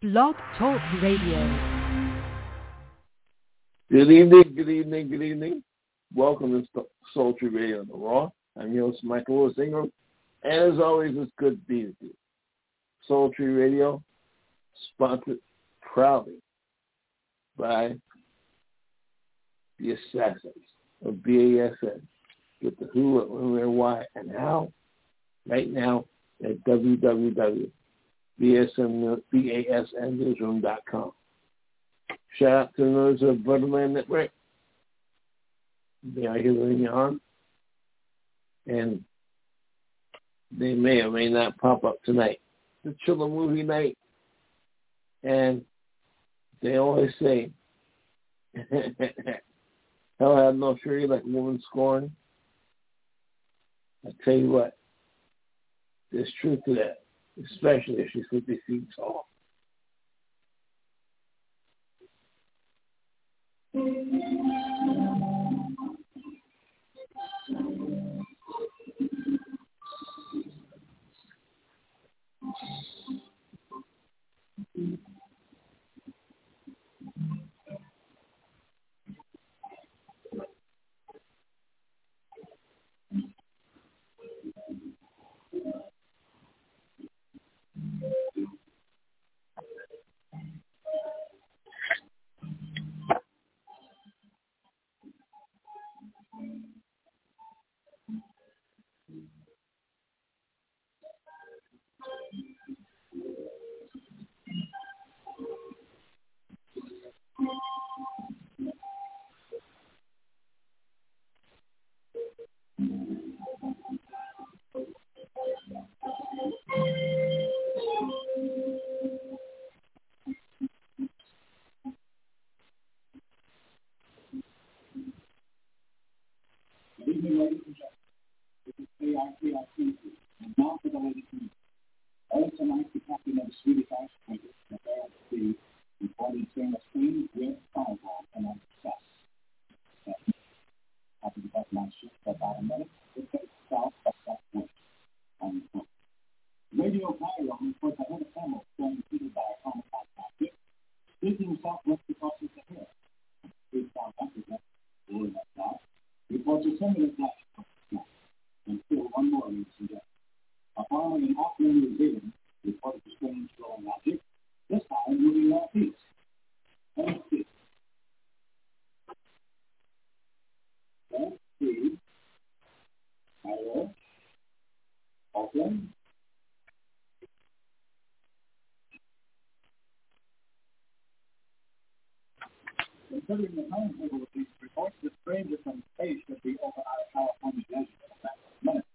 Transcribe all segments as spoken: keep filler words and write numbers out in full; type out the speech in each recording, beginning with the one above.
Blog Talk Radio. Good evening, good evening, good evening. Welcome to Sultry Radio on the Raw. I'm your host, Michael Lewis Ingram. And as always, it's good to be with you. Sultry Radio, sponsored proudly by the Assassins of B A S N. Get the who, when, where, why, and how right now at w w w dot b a s n newsroom dot com. Shout out to the members of Borderland Network. They are here with me on. And they may or may not pop up tonight. It's a chiller movie night. And they always say, hell have no fury like a woman scorned. I tell you what, there's truth to that, especially if she's fifty feet tall. Considering the timetable of these reports, the stranger from space should be over our California desert in a minute.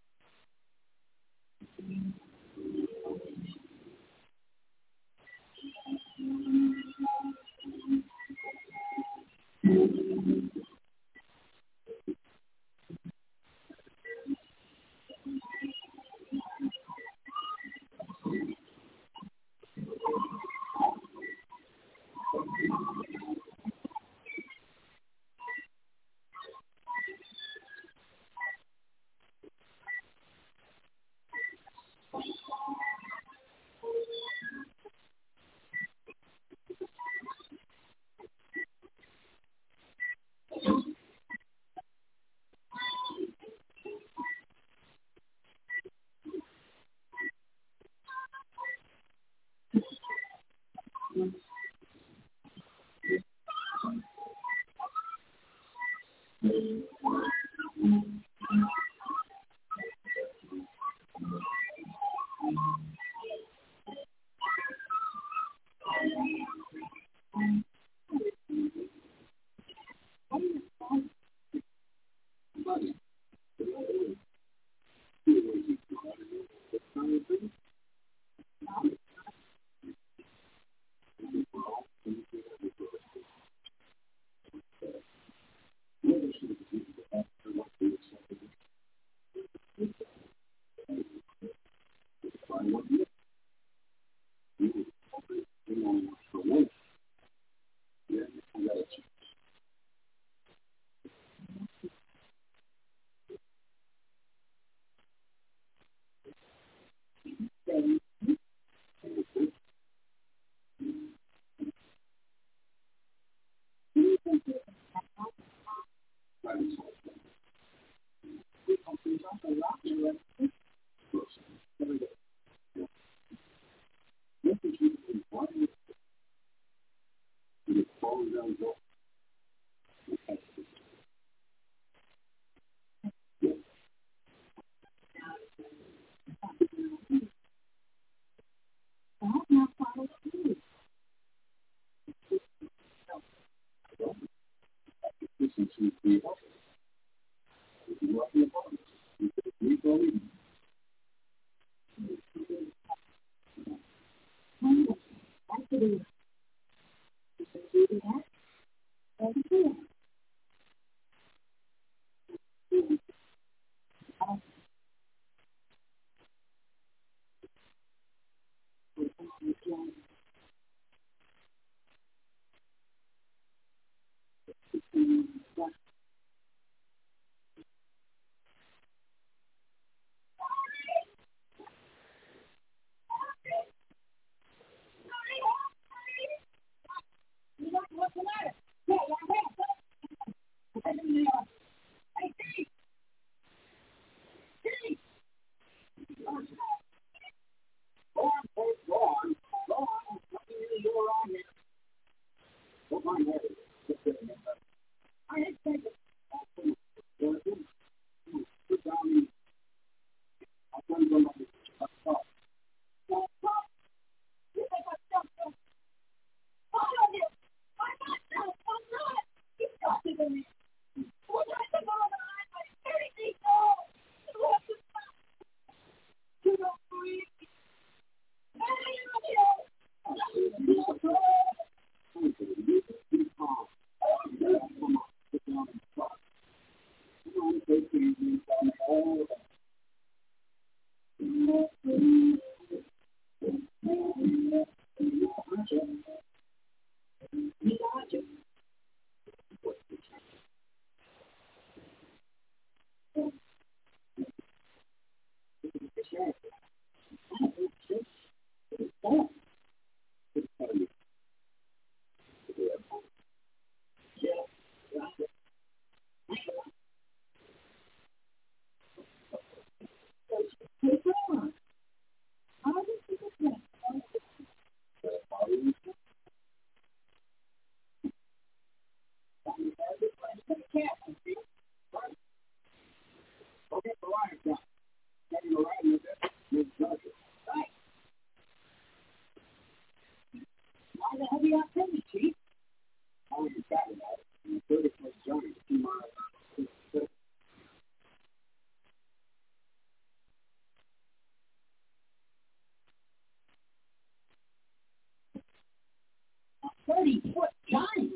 thirty-foot giant.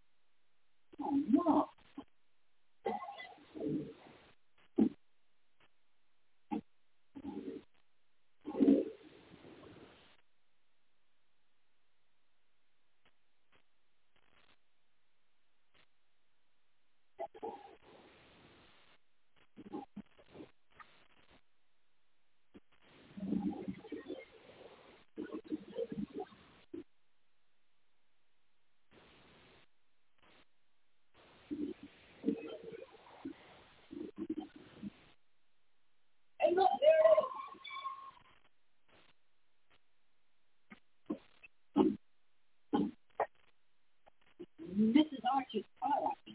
Oh, no. Hey, look, there it is. Missus Archer's car, I think.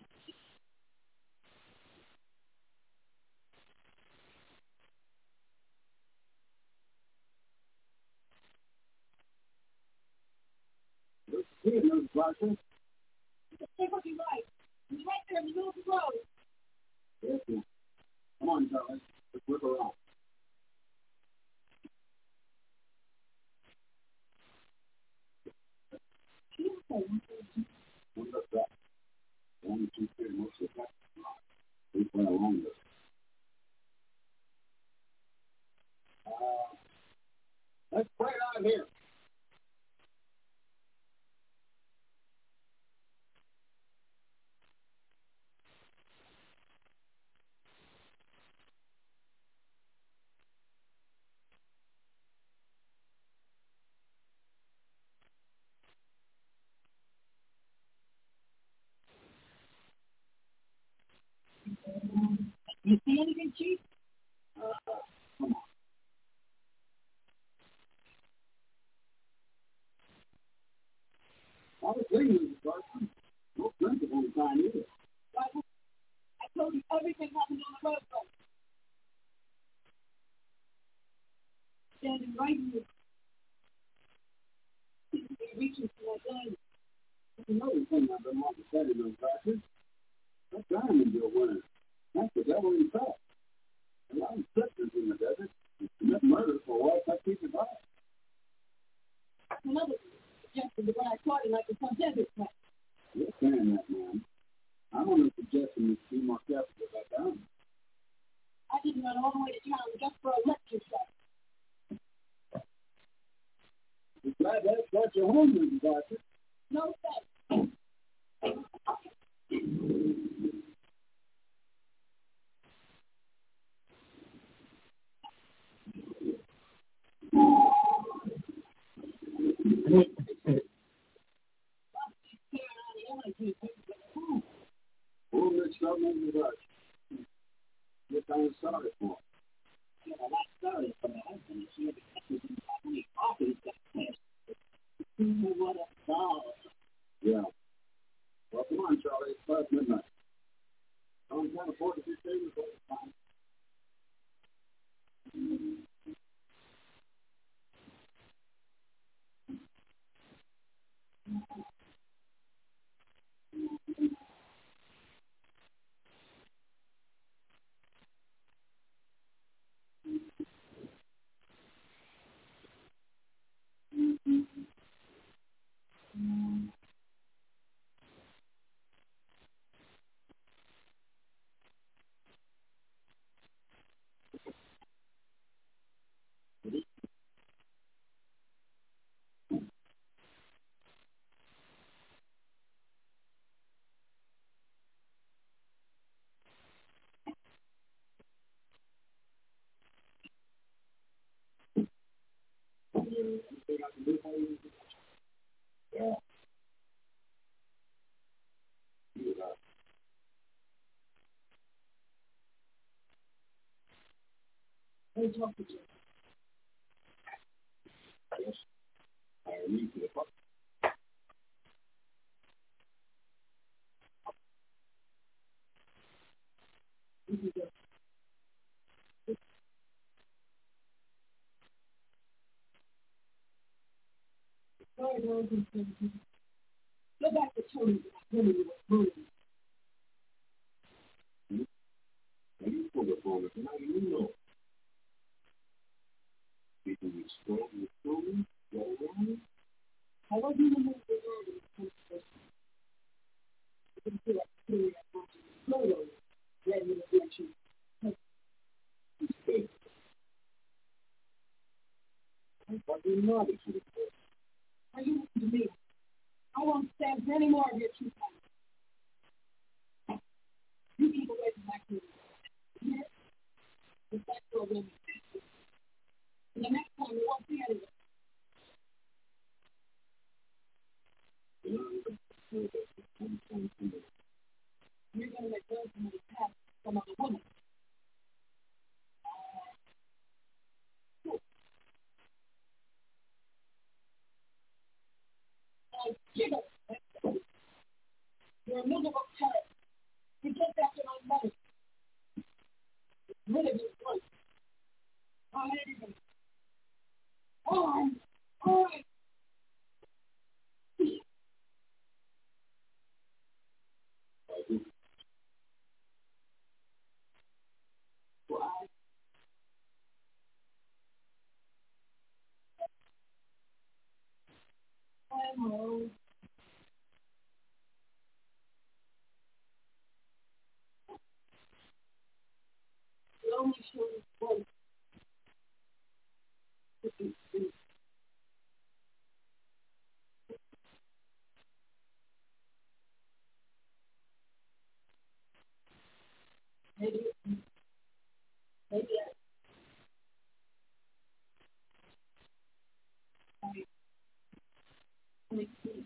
Here, Missus Archer. Take what you like. He's right there in the middle of the road. Yes, ma'am. Come on, darling. Let's whip around. One look back. One, two, three, most of that. We went along with it. Uh, let's pray out of here. You see anything, Chief? Uh, come on. I was thinking of the person. No principle in time either. I told you everything happened on the road, though. Standing right in the seems to be reaching for that diamond. That's another thing I've been wanting to study those classes. That diamond you're wearing. That's the devil himself. A lot of sisters in the desert who commit murder for what that keeps it by. Another suggested the right party like the contenders plan. You're saying that, man. I'm only suggesting you be more careful about that. I didn't run all the way to town just for a lecture set. I'm glad that's what your home is, Doctor. No thanks. Oh, let's not move the rush. You're kind of sorry for him. Yeah, I'm not sorry for my husband. It's here because he's in so many coffees that pissed. What a doll. Yeah. Well, come on, Charlie. It's past midnight. I can't afford to be famous all the time. Yeah. Hey, talk to you. Yes. I need to the fuck. Go back to Tony. When you were moving. When you pull the phone, now you know. People with strong with Tony, go around. How about you remove the word in the first person? You can feel like clear that photo, letting you get you. But you're not to the court. Are you listening to me? I won't stand for any more of your two times. You keep away from that kid. Yes, the sex program is and the next time you won't see anyone. You're going to let go of somebody's past from another woman. I jiggle. You're a miserable terror. You get after my money. Rid of your voice. I hate him. On! On! Why? I'm old. The only show is voice. Maybe, maybe I, I make peace.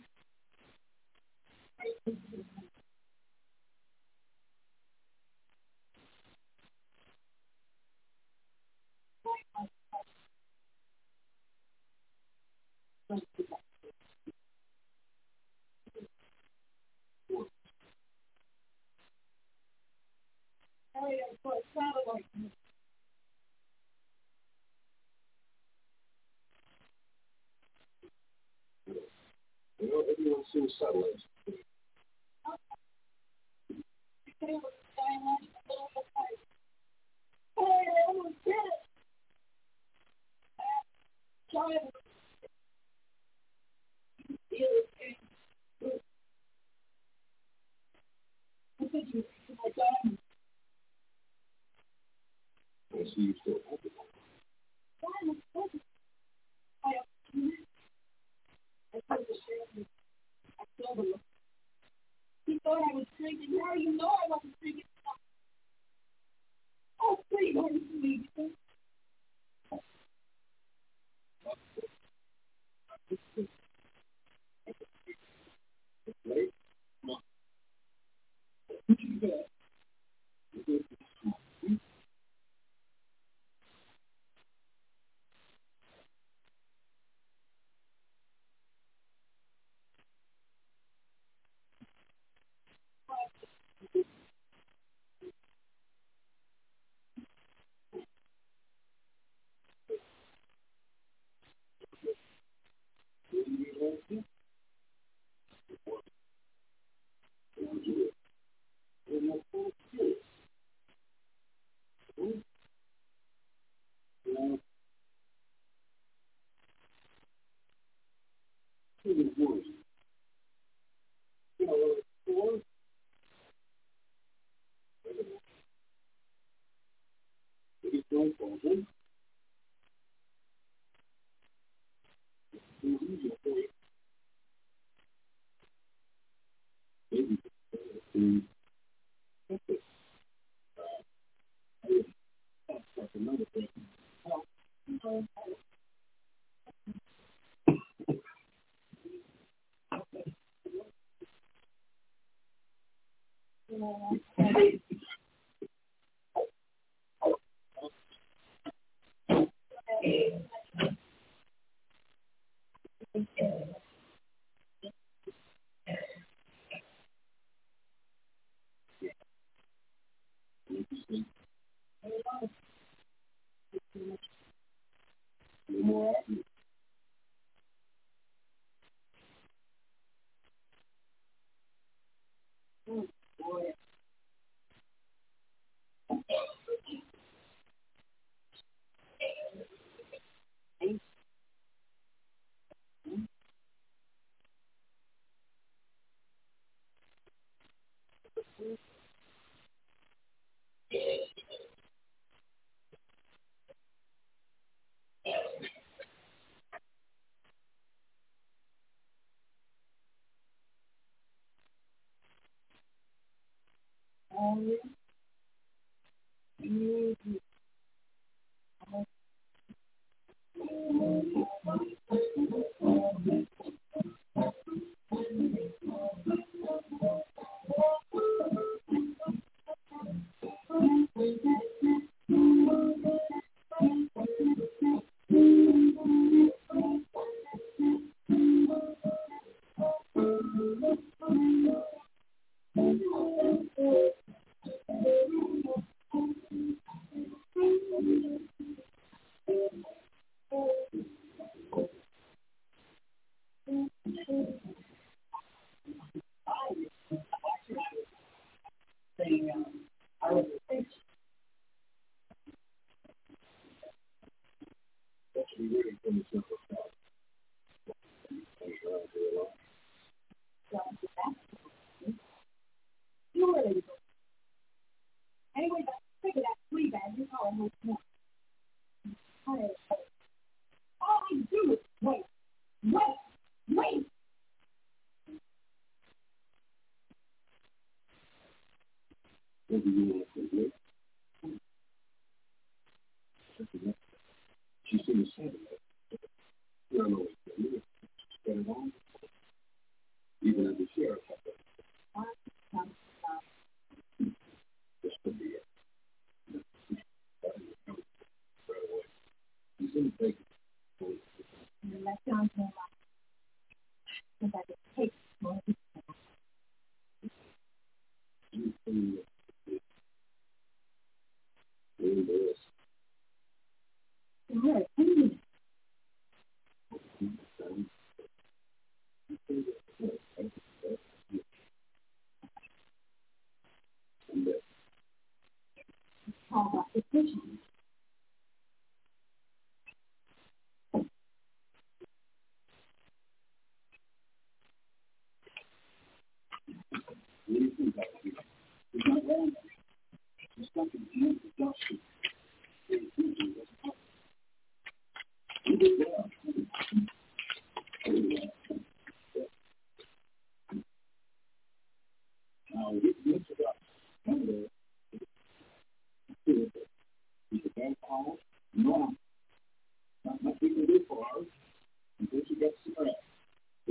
Hurry up for a satellite. You know, everyone's seen satellites. You say it was a skyline in the middle of the fight. Hey, I almost did it! Try it. You feel see you still open. He thought I was drinking. Now you know I wasn't drinking. Oh, please, don't you believe it? Wait. No. What you got?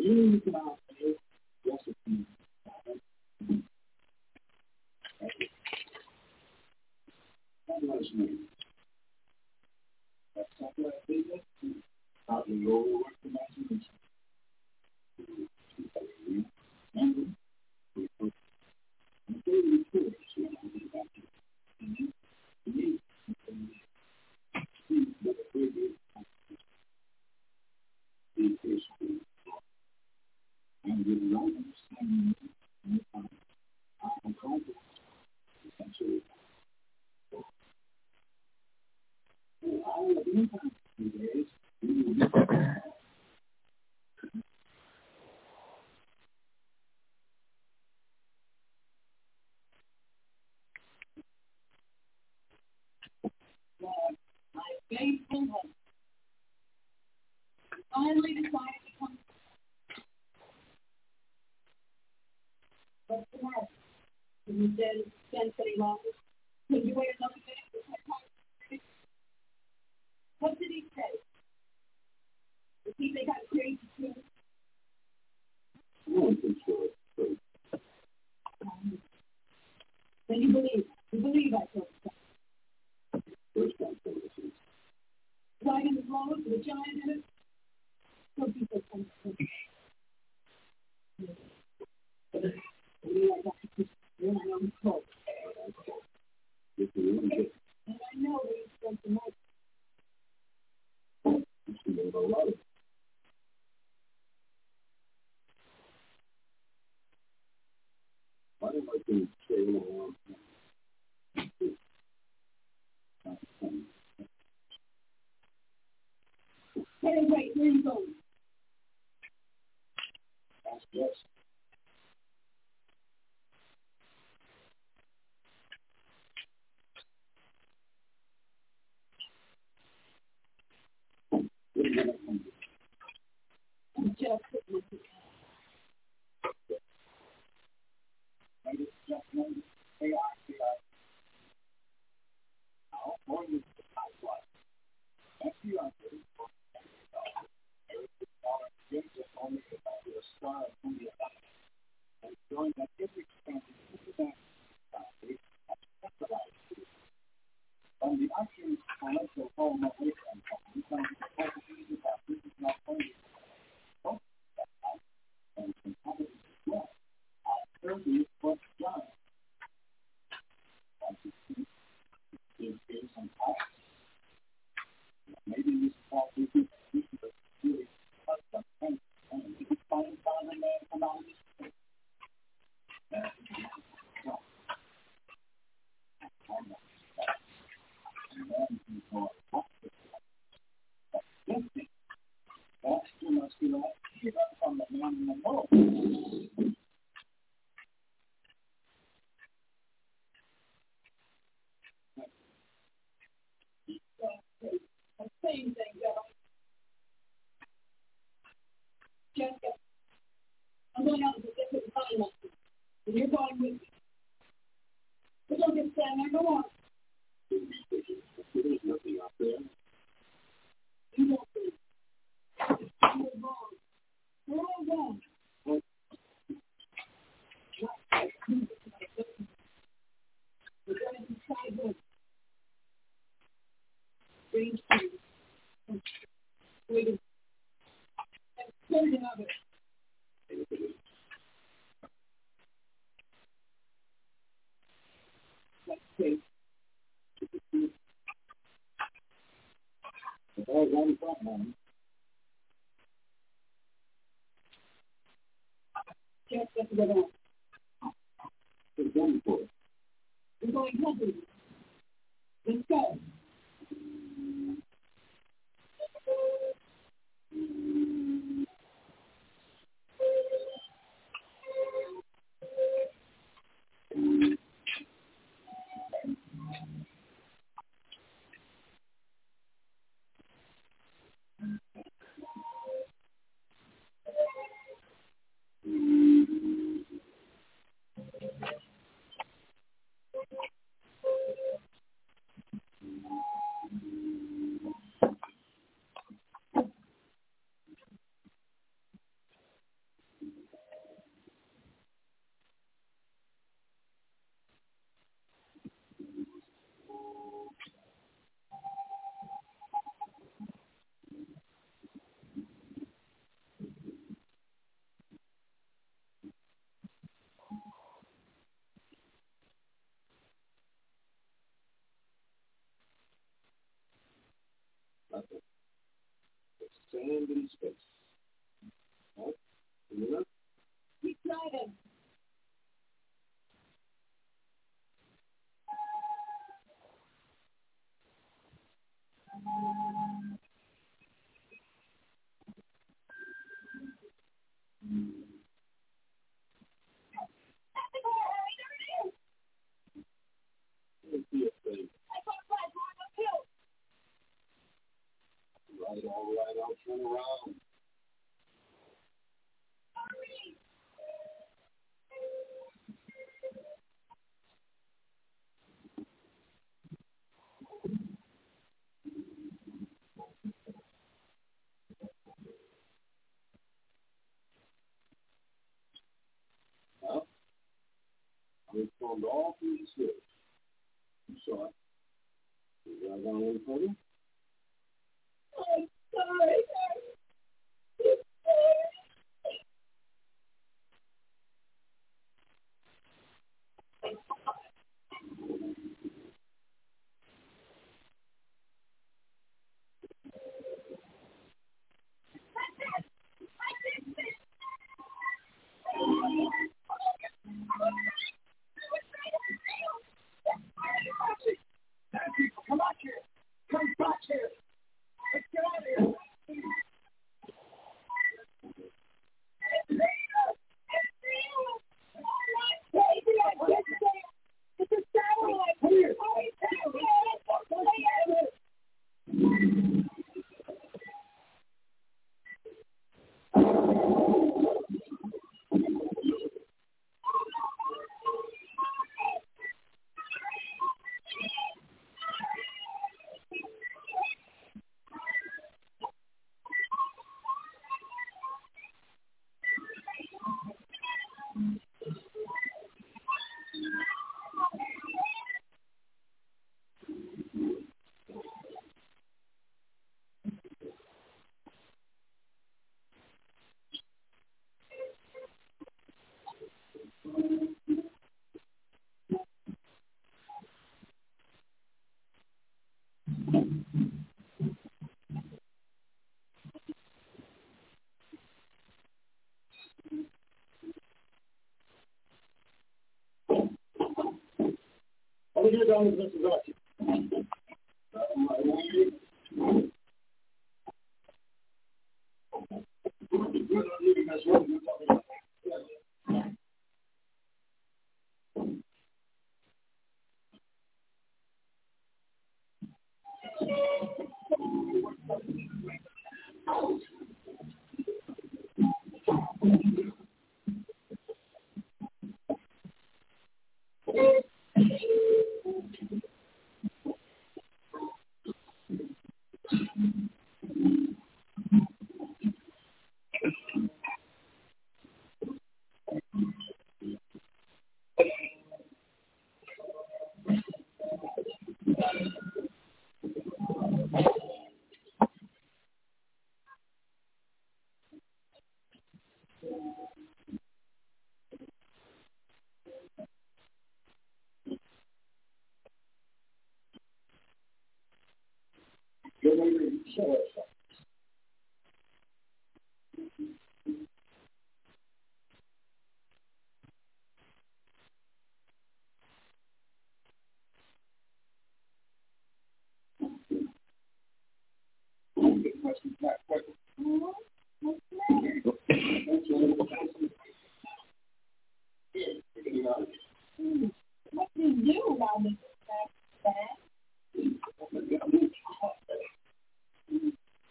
you come out there, just a few. That was me. That's something I think about the lower imagination. And we put the daily tours when I think about it. And then, to me, what a big is the history. And with right understanding, I'm confident, essentially. All of the impact is we will be my faithful husband finally decided to come. What's the matter? Did you stand, stand any longer? Could you wait another minute? What did he say? Did he think I'm crazy too? I don't think so. Um, then you believe. You believe I told you so. First time services. Riding the road with a giant in it? Some people come to me. But me, I got to keep and I know he's cold. And I know that he's spent the night. He's been a lot of why don't I think stay along? Hey, wait, where are you going? That's yes. I'm just with you. I just just know they are here. Now, for you to find what? If you are good, you're just only about your star of who you are. And showing that every expense is that that's what I do. On the actions, I like to hold my way from you come to the focus about this is not only focus that out and compatible as well. I'll serve you what's done. Is there some cost? Maybe this cost is this is really custom and you can find find a man come out of this place. No. And then you go up to that. That's too much to like give up from the man in the world. The same thing, guys. Jessica, I'm going out to the Pacific Finance, and you're going with me. But don't just stand there, go on. There's nothing out there. You don't think. You're wrong. We're all wrong. Well, we're going to try good. Strange things. Waiting. And certain of it. Let's see. If I one front one, just get to go on. It's done for. We're going company. Let's go. land in space. Right? Remember? Keep driving. Right, all right, I'll turn around. Well, I informed all through the series. You saw it. You guys want any further? I'm sorry. Come back here. Come back here. Let's get out of here. It's a satellite. Come here. Over here, down with Missus Archie. We're not leaving this room. We're talking about Good lady, show us. Get questions back quickly. What do you do about this?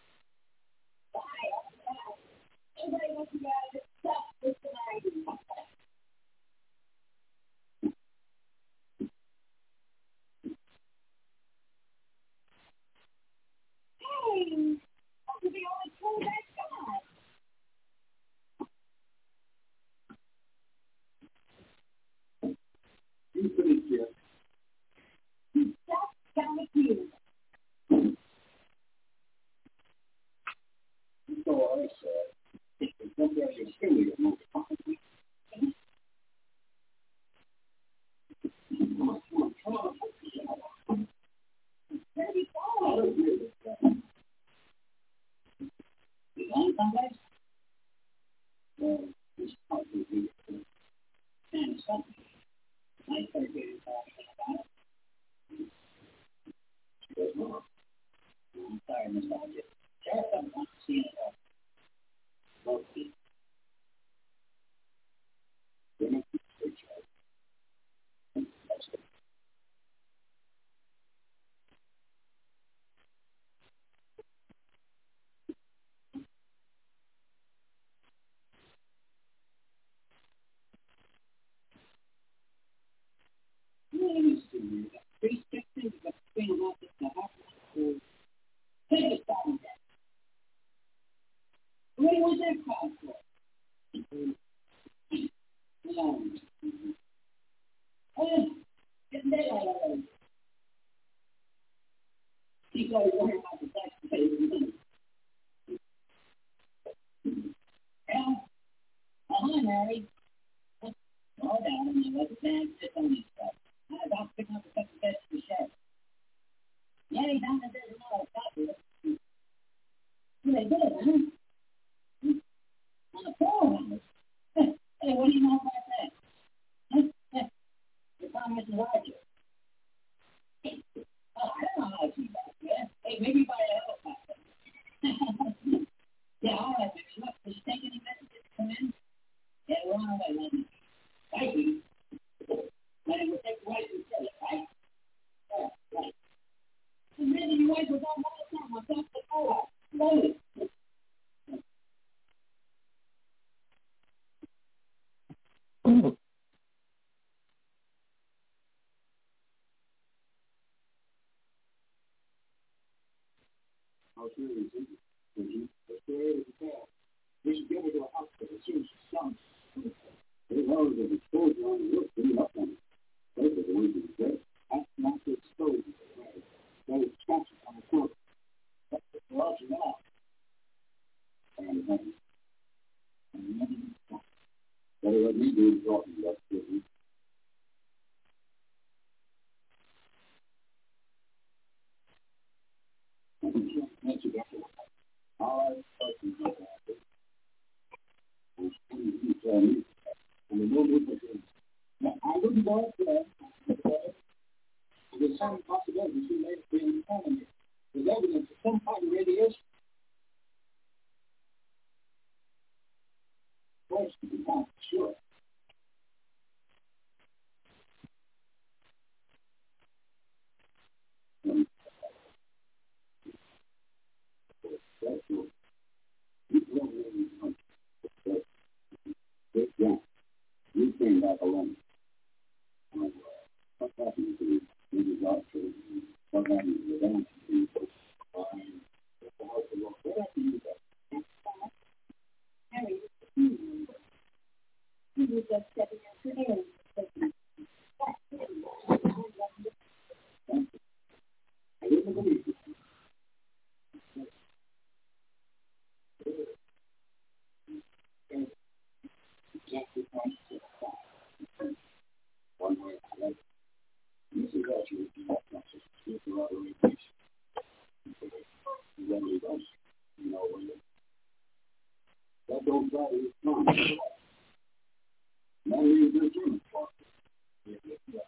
Mary. No doubt, and there was a bag sit on his stuff. I was off picking up a couple of beds for the shed. Yeah, he down there there's a lot of stuff with it. Well, they did, huh? On the floor, hey, what do you know about that? Huh? Your found Missus Rogers. Oh, I don't know how she's back there. Hey, maybe by a helicopter. Yeah, all right, baby. Look, did you take any messages to come in? Yeah, we're on our way, Lenny. Thank you. Lenny, we'll take the wife and tell it, right? Yeah, right. And maybe your wife was on all the time on top of the floor. Slowly. I'll show you this. Let's go ahead and tell. We should get her to a hospital as soon as she's done. They know that exposure on the roof didn't up on it. Those are the ones who said, that's not the exposure. That is scratches on the floor. That's the garage now. And then, and then, but what we do is talking about this. Thank you, Doctor. All right, talking about that. And the movie was now, I wouldn't go up there because there's some possibility she may have been informing me. There's evidence of some kind of radiation. Of course, to be not sure. Um, that's true. You don't really know. But, but, yeah, you came back alone. Um, what happened to you? Maybe doctor. What happened to the dance? Um, what happened to you? Harry, he was just stepping into the air. I didn't believe it. Exactly one way or another. This is actually the process. It's a lot of radiation. You really don't. You know, when that don't try to respond. That means they're doing it.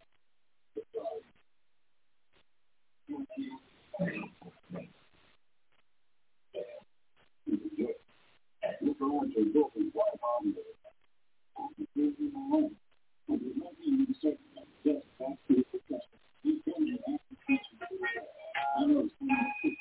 Look around your book and why on the business alone. And there's nothing you say just back to the professor. He's done your application. I know it's going to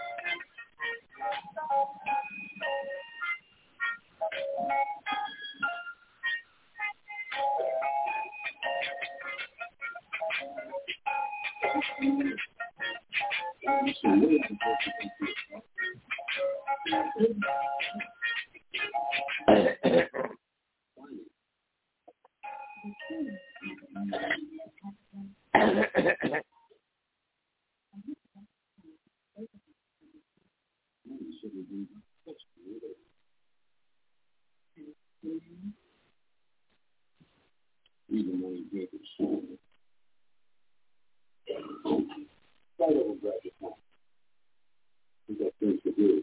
even though you did it. Right over graduate time. You got things to do.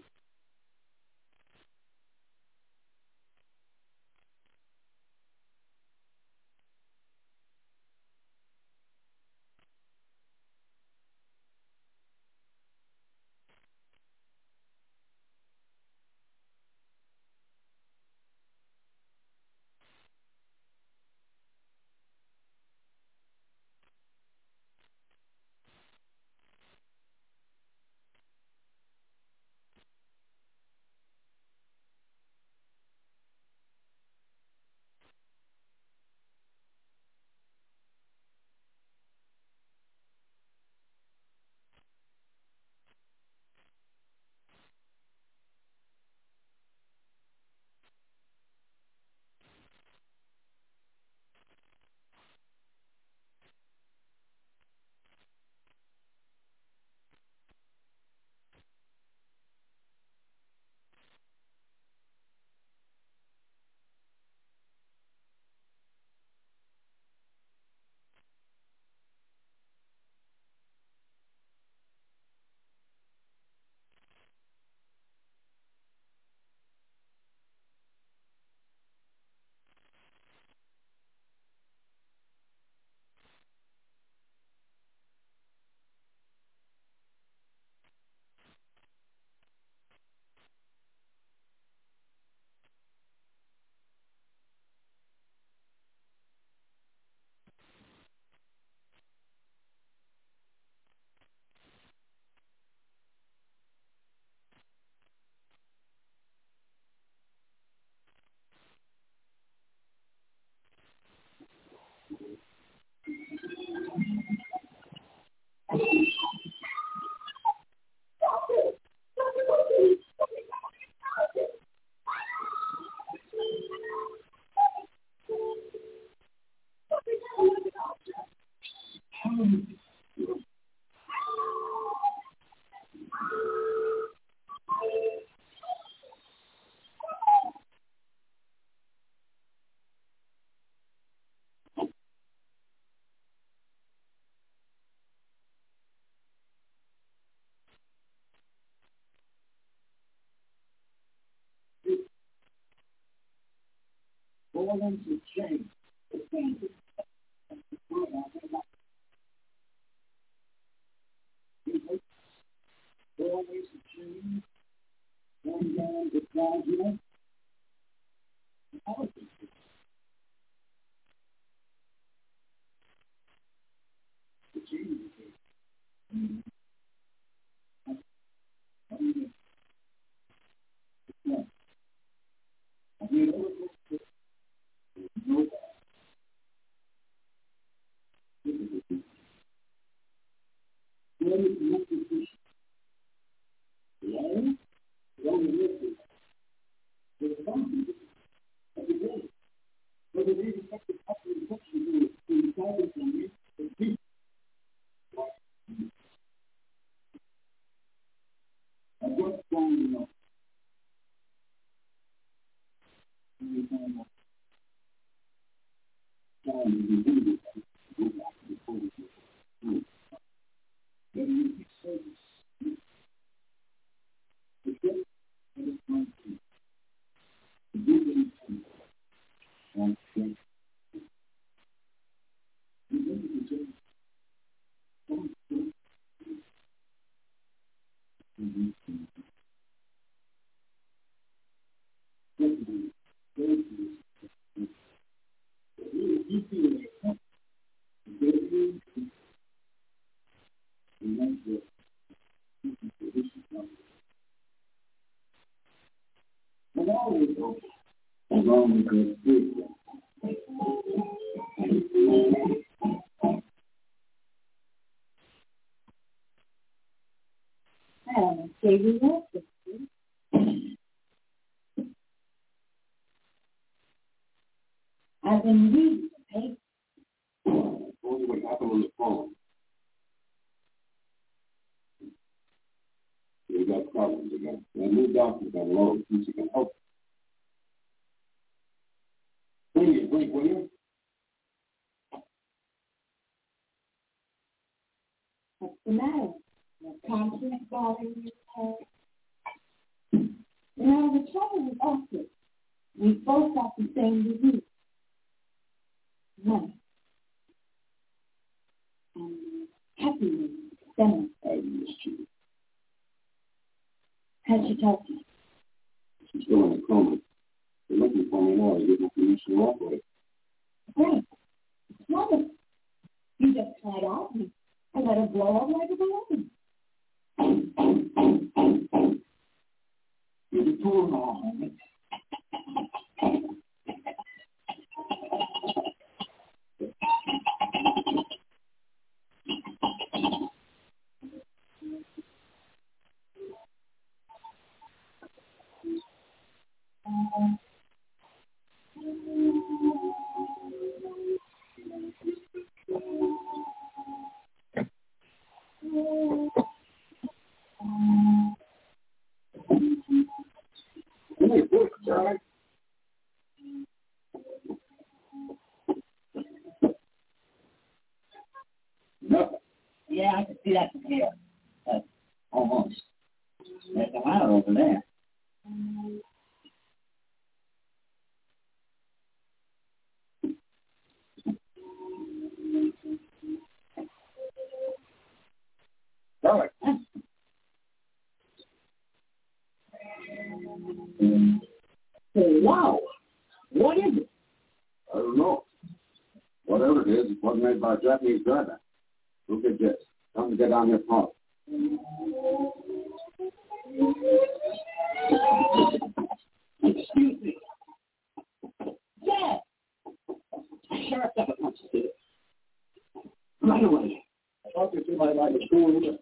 Violence is change. Always a change. One down the graduate. The change is here. I mean, it's I mean, no. What is the most efficient? Yeah? The only message. There's some people every day. But the way the effective operating function is to establish and make the people. And what's wrong enough? You find out. Trying to do this. Go back to the focus. Then you can service. The gift that is going to do anything. And then you need to do something. Mm-hmm. I've been reading the paper. Only what happened on the phone. We got problems again. And a new doctor got low. He can help. Bring it, bring, will you? What's the matter? Your constant bothering your head? You know, the trouble with us is we both got the same disease. Money. And happiness demonstrating this to you. How'd she talk to you? She's still in a coma. They're looking for me now. You're looking to operate. Great. Mother, you just tried out me. I let her blow up like a balloon. You're the poor mom. No. Yeah, I can see that from here. Uh, almost. There's a ladder over there. Darling. Huh? Wow. What is it? I don't know. Whatever it is, it wasn't made by a Japanese driver. Look at this. Come to get on your phone. Excuse me. Yes. Sheriff Devitt wants to see it. Right away. I thought you might like a school here.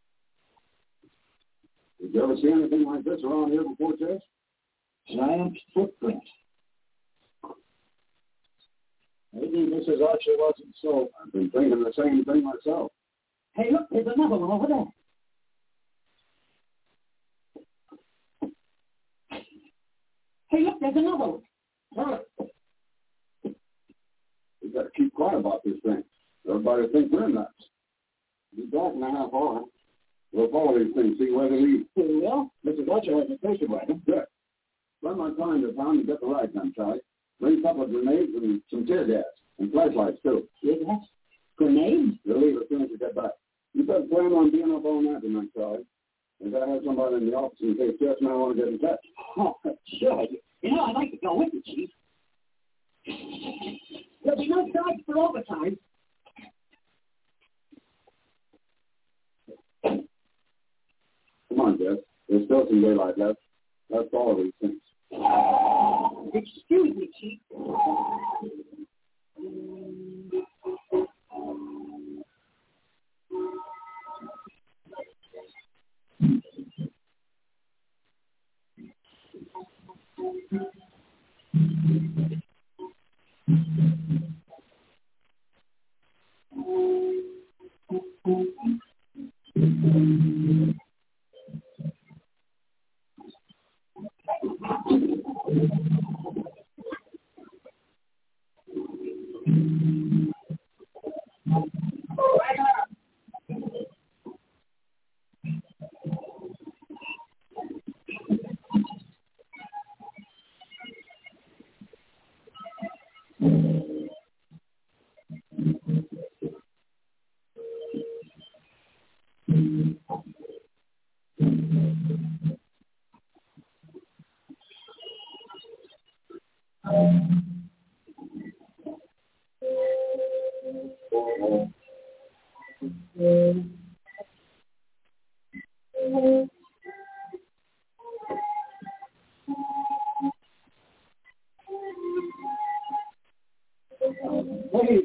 Did you ever see anything like this around here before, Jess? Giant footprint. Maybe Missus Archer wasn't so. I've been thinking the same thing myself. Hey, look, there's another one over there. Hey, look, there's another one. Hurry. We've got to keep quiet about this thing. Everybody will think we're nuts. We'll be back in a half hour. We'll follow these things, see where they lead. We will. Missus Archer has a station wagon. Good. Run my car into town and get the ride done, Charlie. Bring a couple of grenades and some tear gas. And flashlights, too. Tear gas? Grenades? We'll leave as soon as we get back. You better plan on being up all night tonight, Charlie. If I have somebody in the office in case Jess and I want to get in touch. Oh, sure. You know, I'd like to go with you, Chief. There'll be no charge for overtime. Come on, Jess. There's still some daylight left. Let's follow these things. Excuse me, Chief. Hey!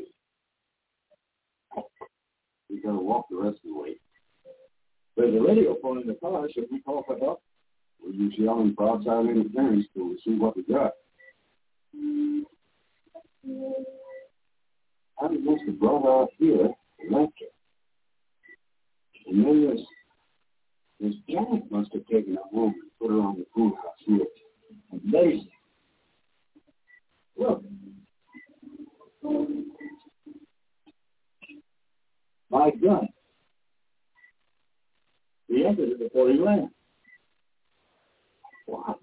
We gotta walk the rest of the way. There's a radio phone in the car. Should we call for help? We're just yelling for outside interference till we see what we got. I must have brought her out here and left her. And then this, this Janet must have taken her home and put her on the pool house here. Amazing. Look. My gun. He entered it before he ran. Wow.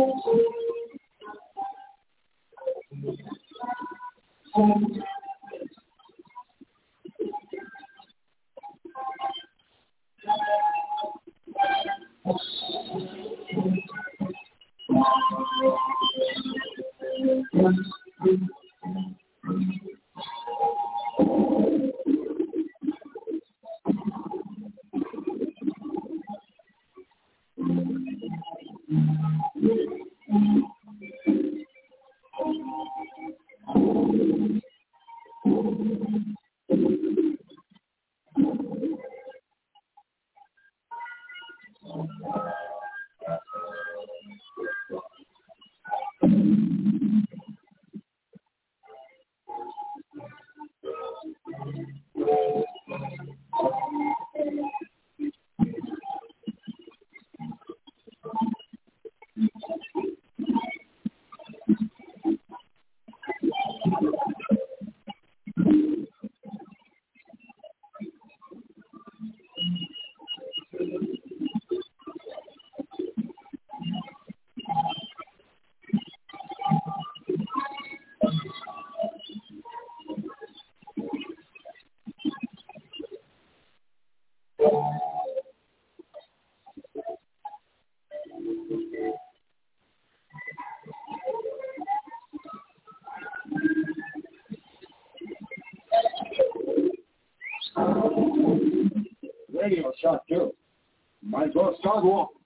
Radio shot too. Might as well start walking.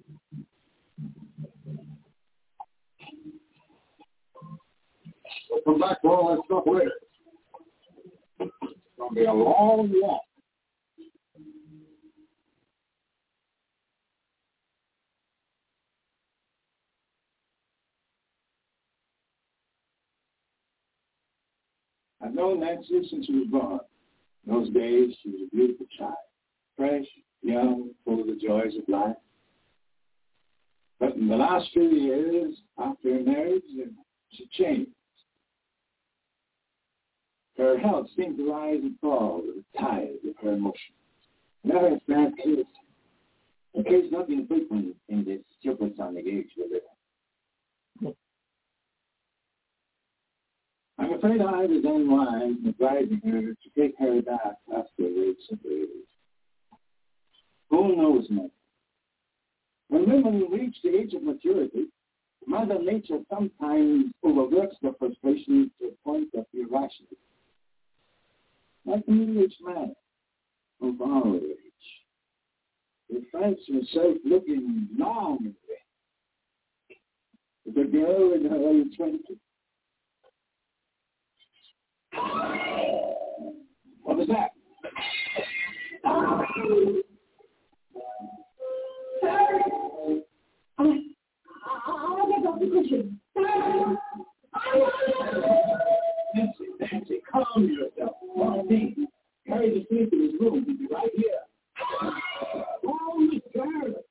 We'll come back for all that stuff later. It's gonna be a long walk. I've known Nancy since she was born. In those days, she was a beautiful child. Fresh, young, full of the joys of life. But in the last few years, after her marriage, she changed. Her health seemed to rise and fall with the tide of her emotions. Now it's not case. A case not infrequent in this supersonic age we live in. I'm afraid I was unwise in advising her to take her back after rates of age. Who knows me? When women reach the age of maturity, Mother Nature sometimes overworks the frustration to a point of irrationality. Like a middle-aged man of our age, he finds himself looking longingly at a girl in her early twenties. What was that? I'll get off the cushion. Nancy, Nancy, calm yourself. One thing. Carry the sleep to his room. He'll be right here. Oh, Miss Garrett.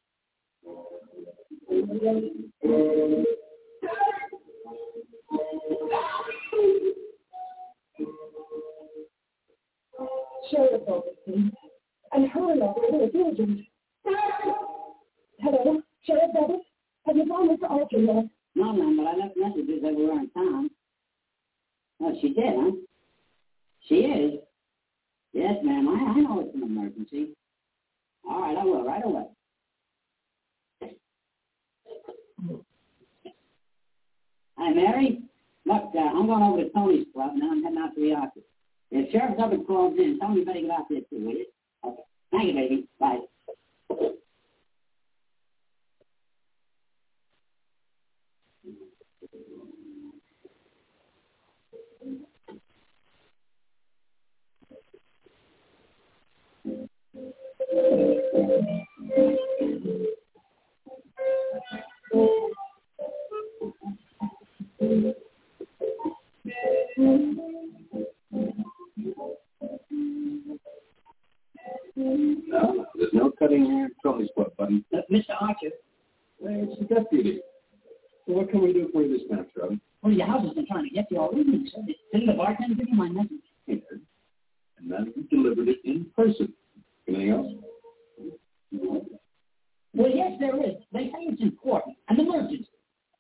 Sheriff Robertson. And hurry up, we're diligent. Hello, Sheriff Roberts? Have you found Mister Archer yet? No, ma'am, but I left messages everywhere in town. Oh, she did, huh? She is? Yes, ma'am, I, I know it's an emergency. All right, I will, right away. Hi, Mary. Look, uh, I'm going over to Tony's club, and then I'm heading out to the office. If Sheriff Roberts calls in, tell me you better get out there too, will you? Okay. Thank you, baby. Bye. No, there's no cutting here at Tony's club, buddy. Uh, Mister Archer. Well, it's the deputy. So what can we do for you this time, Charlie? Well, your house has been trying to get you all evening, sir. Didn't the bartender give you my message? Here. And then we delivered it in person. Anything else? Well, yes, there is. They say it's important. An emergency.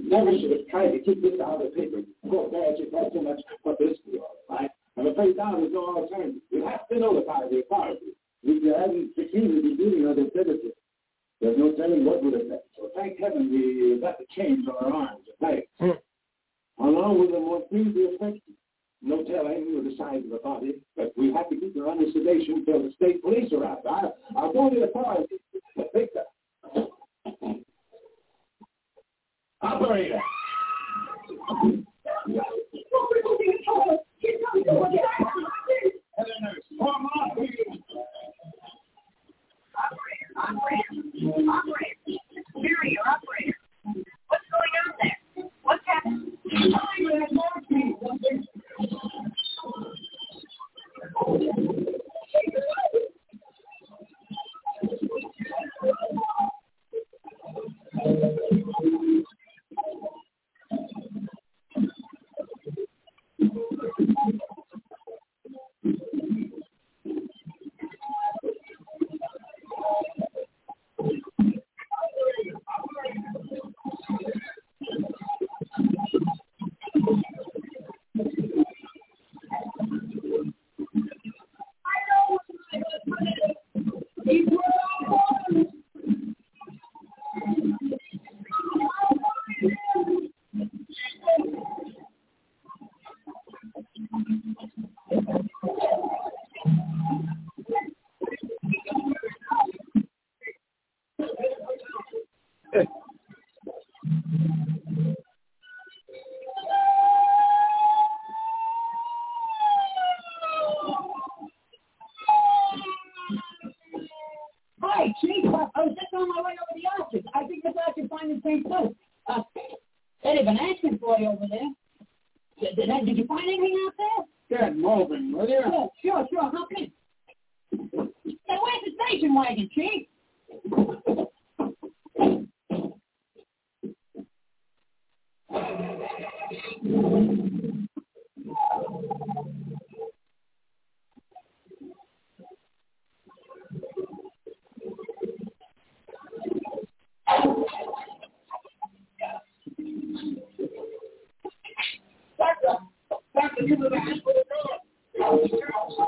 never should have tried to keep this out of the paper. Poor Dad just had so much publicity on it, right? I'm afraid now there's no alternative. You have to notify the authorities. If you haven't succeeded in dealing with the citizens, there's no telling what would have happened. So thank heaven we got the chains on our arms and legs. Mm. Along with the more previously affected. No telling with the size of the body, but we have to keep her under sedation until the state police arrive. I'll, I'll go to the authorities. Victor. Operator. Operator, operator, operator, superior operator. What's going on there? What's happening? Hi, Chief. I was just on my way over the arches. I think if I could find the same place. Uh, they've been asking for you over there. Did, did, did you find anything out there? Get moving, will you? Sure, sure, sure. How can? Hey, where's the station wagon, Chief? Doctor, doctor, give me the hand for the door.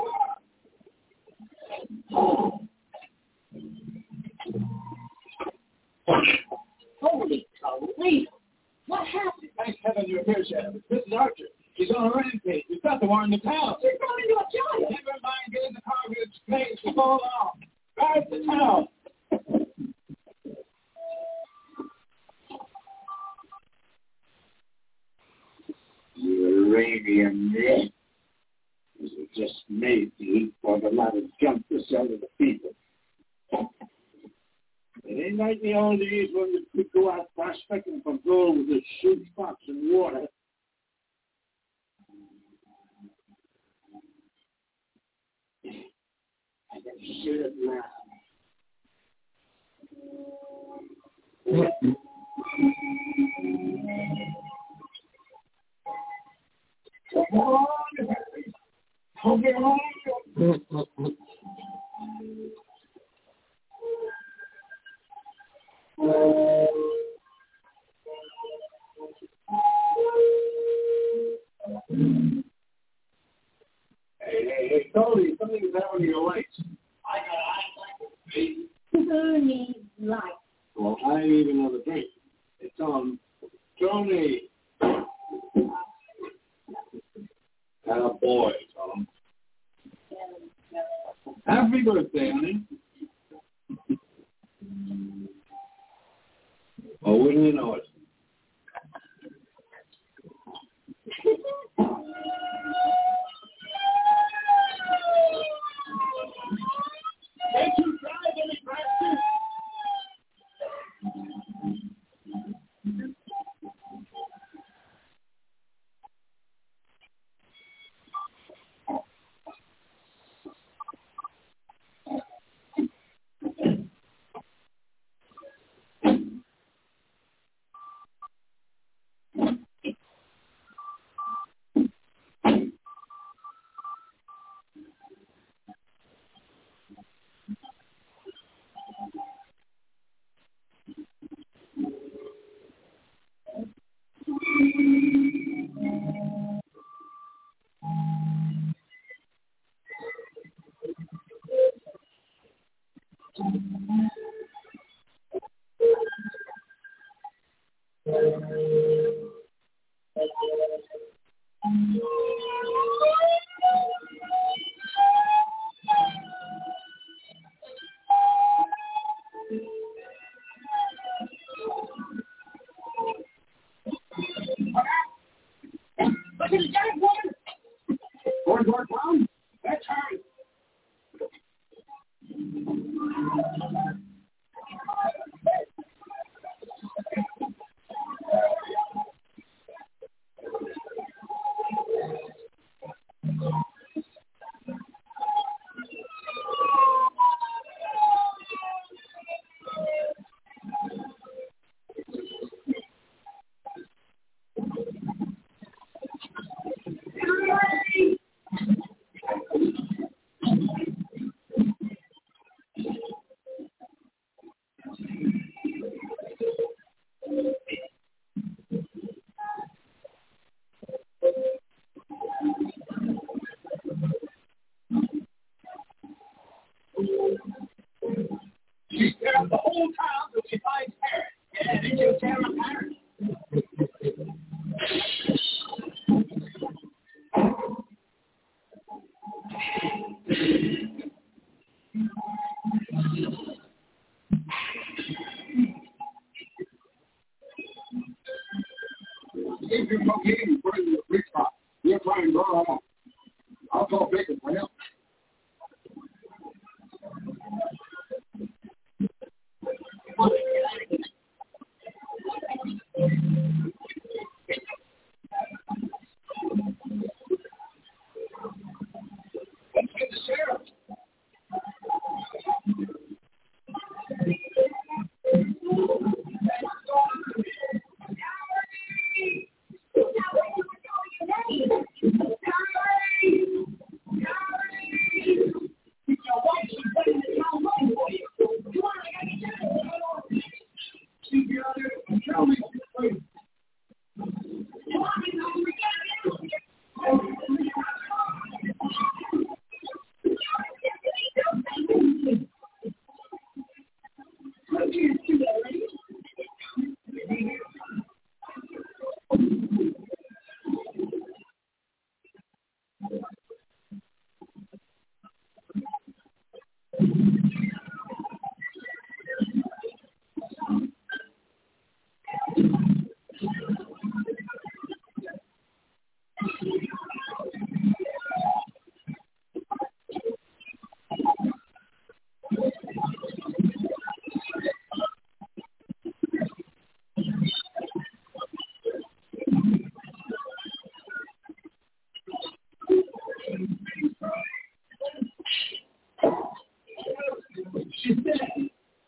Holy Toledo. What happened? Thank heaven you're here, Sheriff. Missus Archer. She's on a rampage. We've got the warrant in the town. She's going into a giant. Never mind, get in the car with its place to fall off. Drive to town. Uranium, eh? This is just made to eat for the lot of junk to sell to the people. It ain't like the old days when you could go out prospecting for gold with a shoot box and water. I can shoot it now. Come on, Harry. Come on. Hey, hey, hey, Tony, something is happening to your lights. I got eyes like a baby. Who needs light? Well, I need another drink. It's on Tony. And a boy, Tom. Happy birthday, honey. Oh, wouldn't you know it? Can't you drive any faster? Look at the giant woman. Boardwalk Brown, that's her. She's there the whole time till she finds Harry. And then she'll tear up Harry. If you're cocaine, put it in the free spot. You'll try and burn them up. I'll call Bacon for him. Let's get the sheriff. She's dead.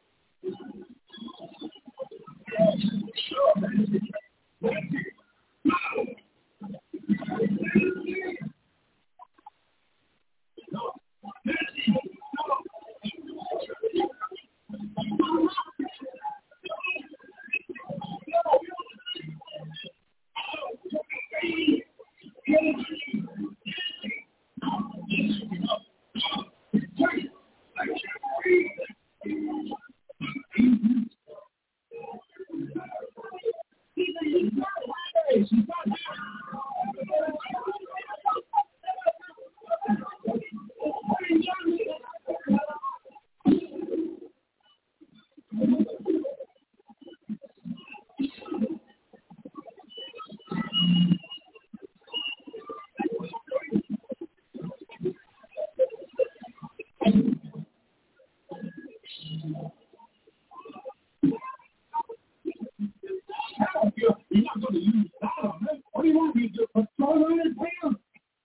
You're not going to use that on him. What do you want me to do? Put throw it in his pants?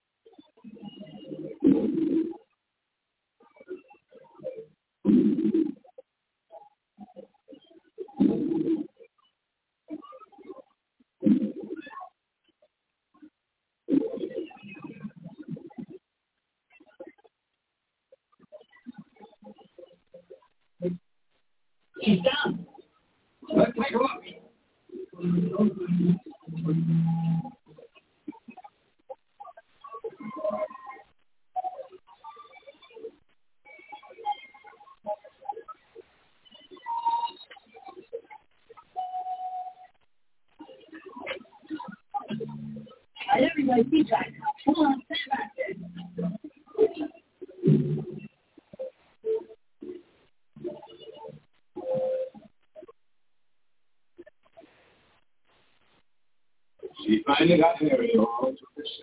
She's down. Let's take a look. right, everybody, be back. Come on, stay back there. She finally got Harry all to the ship.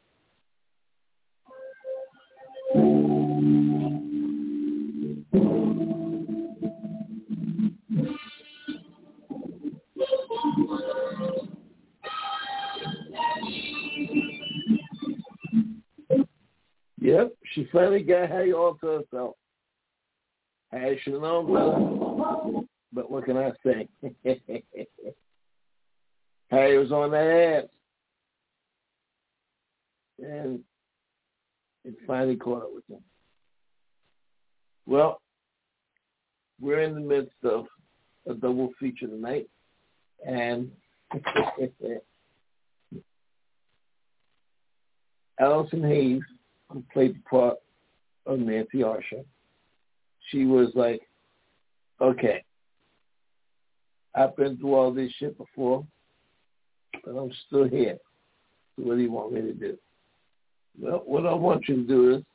Yep, she finally got Harry all to herself. Harry should have known better, but what can I say? Harry was on that ass, and it finally caught up with him. Well, we're in the midst of a double feature tonight, and Allison Hayes, who played the part of Nancy Archer, she was like, okay, I've been through all this shit before, but I'm still here. So what do you want me to do? Well, what I want you to do is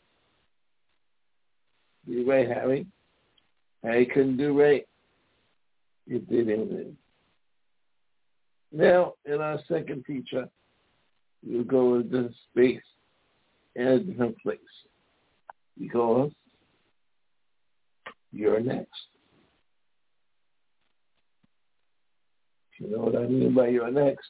be Ray Harry. Harry couldn't do Ray. You did anything. Now, in our second feature, we'll go into space in a different place because you're next. You know what I mean by you're next?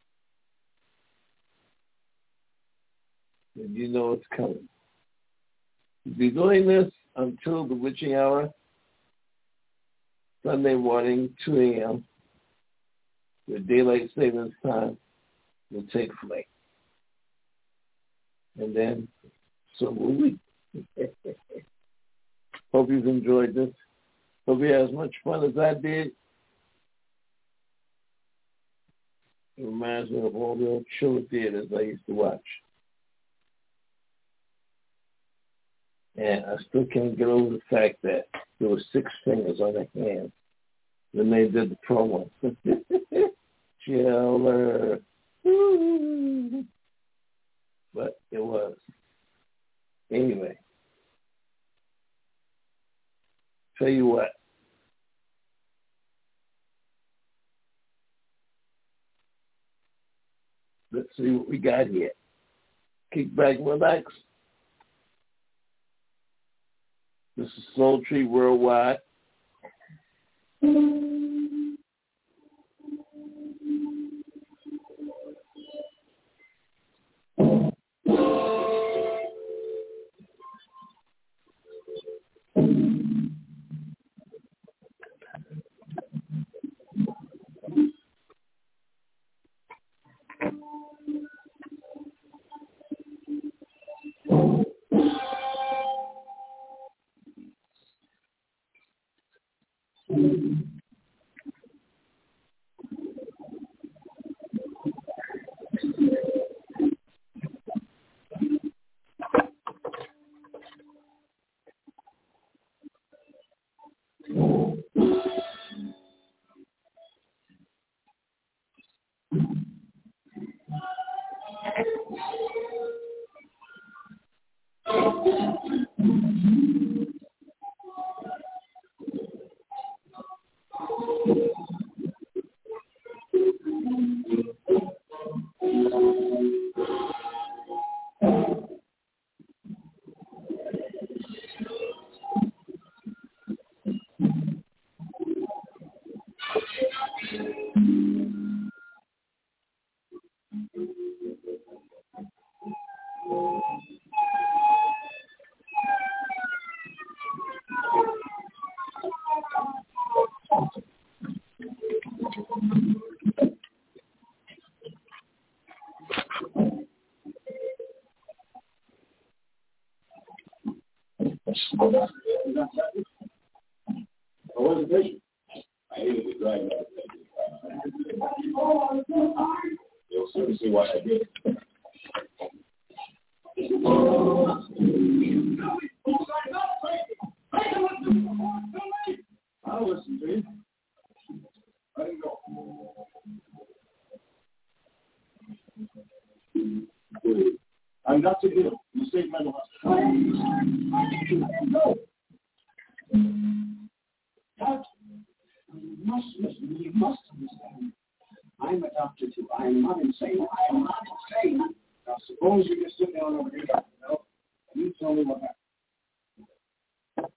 Then you know it's coming. We'll be doing this until the witching hour, Sunday morning, two a.m., where daylight savings time will take place. And then, so will we. Hope you've enjoyed this. Hope you had as much fun as I did. It reminds me of all the old show theaters I used to watch. And I still can't get over the fact that there were six fingers on the hand when they did the promo. Chiller. But it was. Anyway. Tell you what. Let's see what we got here. Kick back and relax. This is Soul Tree Worldwide. I wasn't patient. I hated to drag out. You'll soon see why I did. I'll listen to you. Let him go. I'm Doctor Hill, the State Mental Hospital. No. Doctor, you must listen. You must understand. I'm a doctor, too. I am not insane. I am not insane. Now, suppose you just sit down over here, Doctor Hill, and you tell me what happened.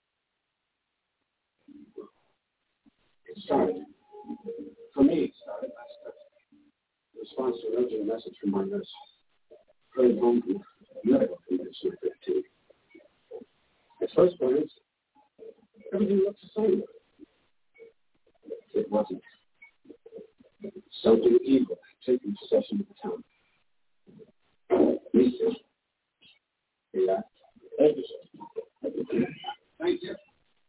It started. For me, it started last Thursday. In response to an urgent message from my nurse. Hurried home from medical condition at fifteen. At first glance, everything looked the same. It wasn't. Something evil had taken possession of the town. Mister. Yeah. Thank you, sir. Thank you.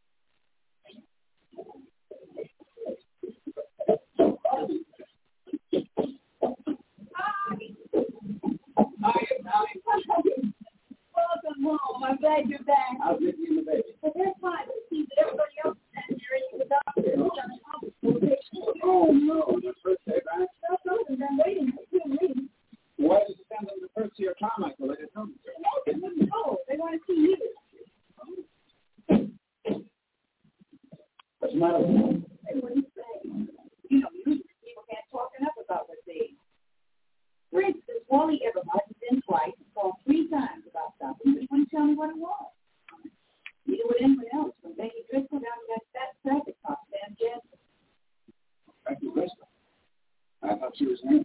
Welcome home. I'm glad you're back. I'll give you the baby. But that's fine. It seems that everybody else is here in the doctor. Oh, no. The first day back? No, no, I've been waiting for two weeks. Why did you send them the first to your Carmichael? They didn't know me. No, they wouldn't know. They want to see you. What's the matter with you? They wouldn't say. You know, usually people can't talk enough about what they. For instance, Wally Everhart has been twice and called three times about something, but he wouldn't tell me what it was. Neither would anyone else, from Becky Driscoll down to that fat traffic cop, Sam Jensen. Becky Driscoll? I thought she was in.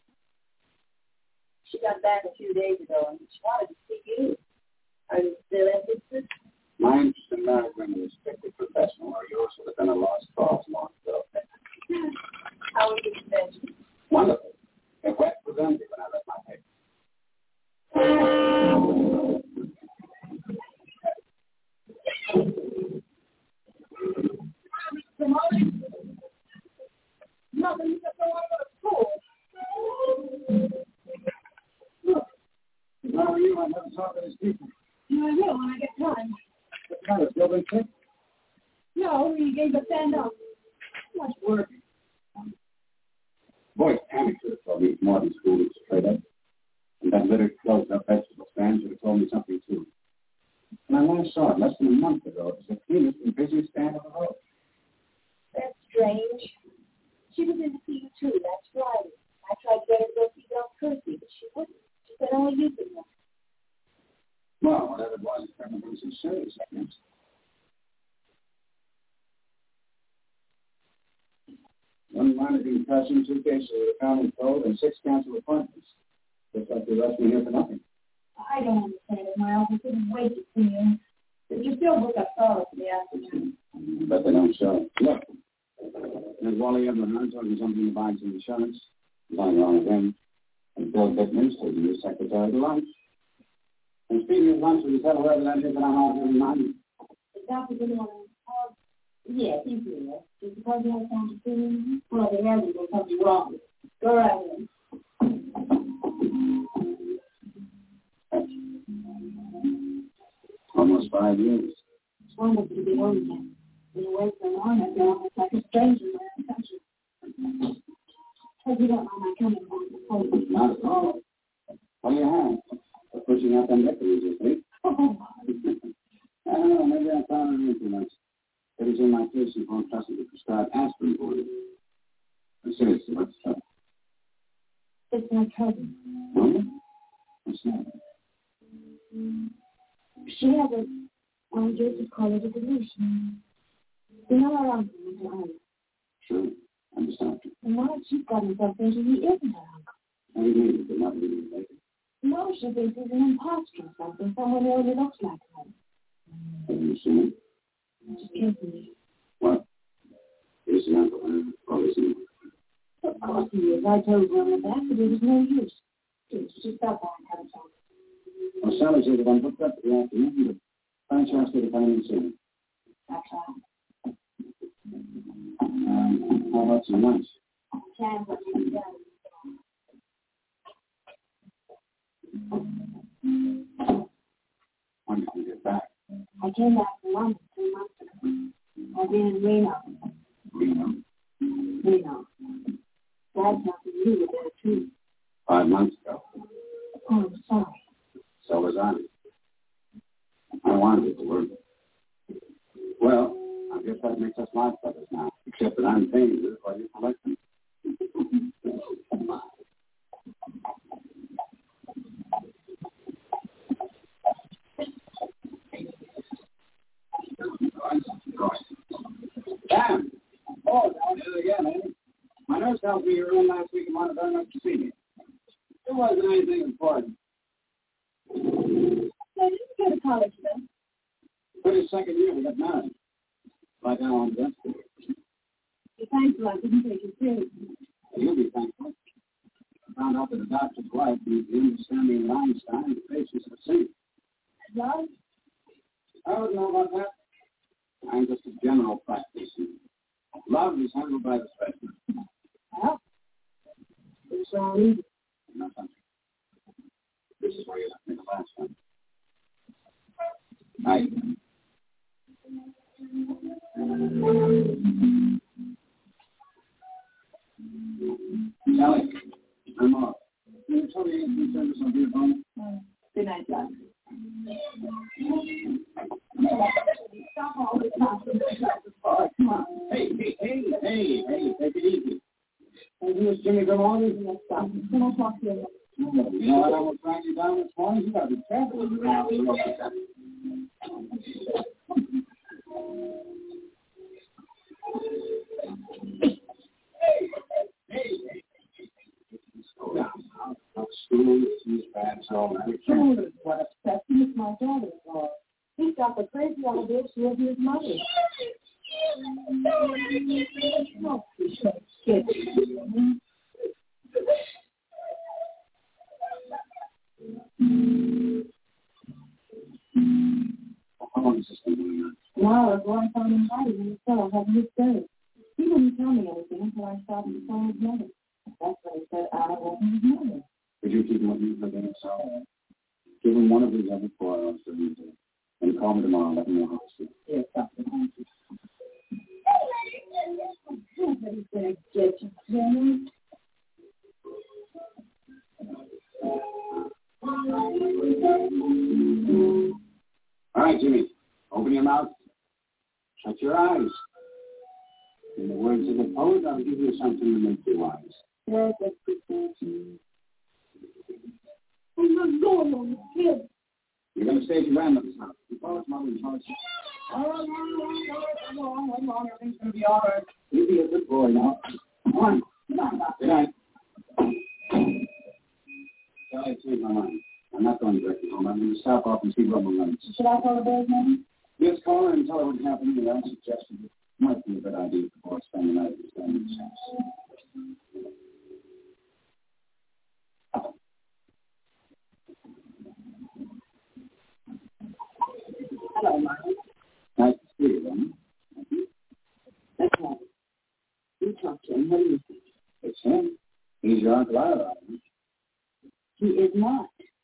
She got back a few days ago, and she wanted to see you. Are you still interested? My interest in married women is strictly professional, or yours would have been a lost cause long ago. How was your convention? Wonderful. It went with envy when I read my paper. Nothing, you just don't want to go to school. Look, if I were you, I'd never talk to these people. No, I will when I get time. What's the matter? Still been sick? No, he gave a stand up. Too much work. Boy, Tammy should have told me more than school is straight up. And that little closed-up vegetable stand should have told me something, too. When I last saw it less than a month ago, it was the cleanest and busiest stand on the road. That's strange. She was in to see you, too, last Friday. I tried to get her to go see Bill Kersey, but she wouldn't. She said only you could go. Well, whatever it was, it turned into some serious, I guess. One minor concussion, two cases of the common cold, and six canceled appointments. Looks like they left me here for nothing. I don't understand it, Miles. I couldn't wait to see you. But you still book up photos for the afternoon. But they don't show. Look, there's Wally Everhart talking something about some insurance. Nothing wrong with him. And Bill Bittman's taking his secretary to lunch. And speaking of lunch, will you tell whoever that is that I'm out here reminding? The doctor didn't want to call. Yes, he's here. Just because he has time to see me? Well, there hasn't been something wrong with it. Go right in. Almost five years. It's wonderful to be home again. Been away so long, I feel almost like a stranger in my own country. Hope you don't mind my coming home before you. Not at all. What do you have? For pushing out them records, you think? I don't know, maybe I found it in too much. It was in my case and won't trust me to prescribe aspirin for you. I'm seriously, what's up? It's my cousin. Hmm? What's that? She has a, um, Joseph call it a delusion. You know our uncle, Mister Ireland. Sure, I'm the doctor. And now she's got himself thinking he isn't her uncle. What do you mean, you're not really related? No, she thinks he's an imposter or something, someone who only looks like her. Have you seen Just carefully. what? Is the uncle, huh? Or is he? Of course he is. I told her on the back, but it was no use. Please, just stop by and have a talk. Well, Sally said that I'm booked up for the afternoon, but find a chance to come in and see me. I tried. Um, how about some lunch? Can what you've done. When did you get back? I came back from London three months ago. I've been in Reno. Reno. Reno. Dad talked to you there too. Five months ago. Oh, sorry. want is to learn it. Well, I guess that makes us live brothers now, except that I'm paying you while you collect them. Damn! Oh, down here again, eh? My nurse tells me you were in last week and wanted very much to see me. It wasn't anything important. I didn't go to college then. But his second year, we got married. Like now on the You're thankful I didn't take it seriously. You'll be thankful. I found out that the doctor's wife is the understanding of Einstein, the patients of the same. Love? I don't know about that. I'm just a general practitioner. Love is handled by the specialist. Well, it's all easy. No, thank you. This is where you left me the last time. Night. Sally, I'm off. Can you tell me anything service on your phone? Good night, Doc. Stop all the time. Come on. Hey, hey, hey, hey, hey, take it easy. Hey, you was Jimmy come on? Yes, Doc. Come on, talk to you. You know what I was trying you down this morning? You gotta be careful when you're out there. Hey, hey, hey. Slow down. I'll school, these bad all that. Truly, what upsets me is my daughter-in-law. He's got the crazy idea she'll be his mother. No, she shouldn't skip. How long has this been going on? Now, as long as I'm invited, and so I haven't his day. He wouldn't tell me anything until I started to phone his mother. That's when he said I wasn't his mother. Did you keep him with you for being so? Give him one of these every four hours during the day. And call me tomorrow and let me know how it's doing. Yes, Doctor Thank you. Somebody's going to get you, Jimmy. All right, Jimmy. Open your mouth. Shut your eyes. In the words of the poet, I'll give you something to make you wise. Yes, that's good. I'm not going on the kid. You're going to stay at your grandmother's house. You call it mother and tell her. Oh, no, no, no, come on, come on, everything's going to be all right. You be a good boy now. Come on. Come on, Doctor. Good night. Tell you to my mind. I'm not going directly home. I'm going to stop off and see Rubber Runs. Should I call the bear's name? Just call her and tell her what happened, and I suggested it might be a good idea before spending the night at his family's house. Hello, Marlon. Nice to see you, Ron. That's right. You talk to him. What do you think? It's him. He's your Uncle Ira. He is not.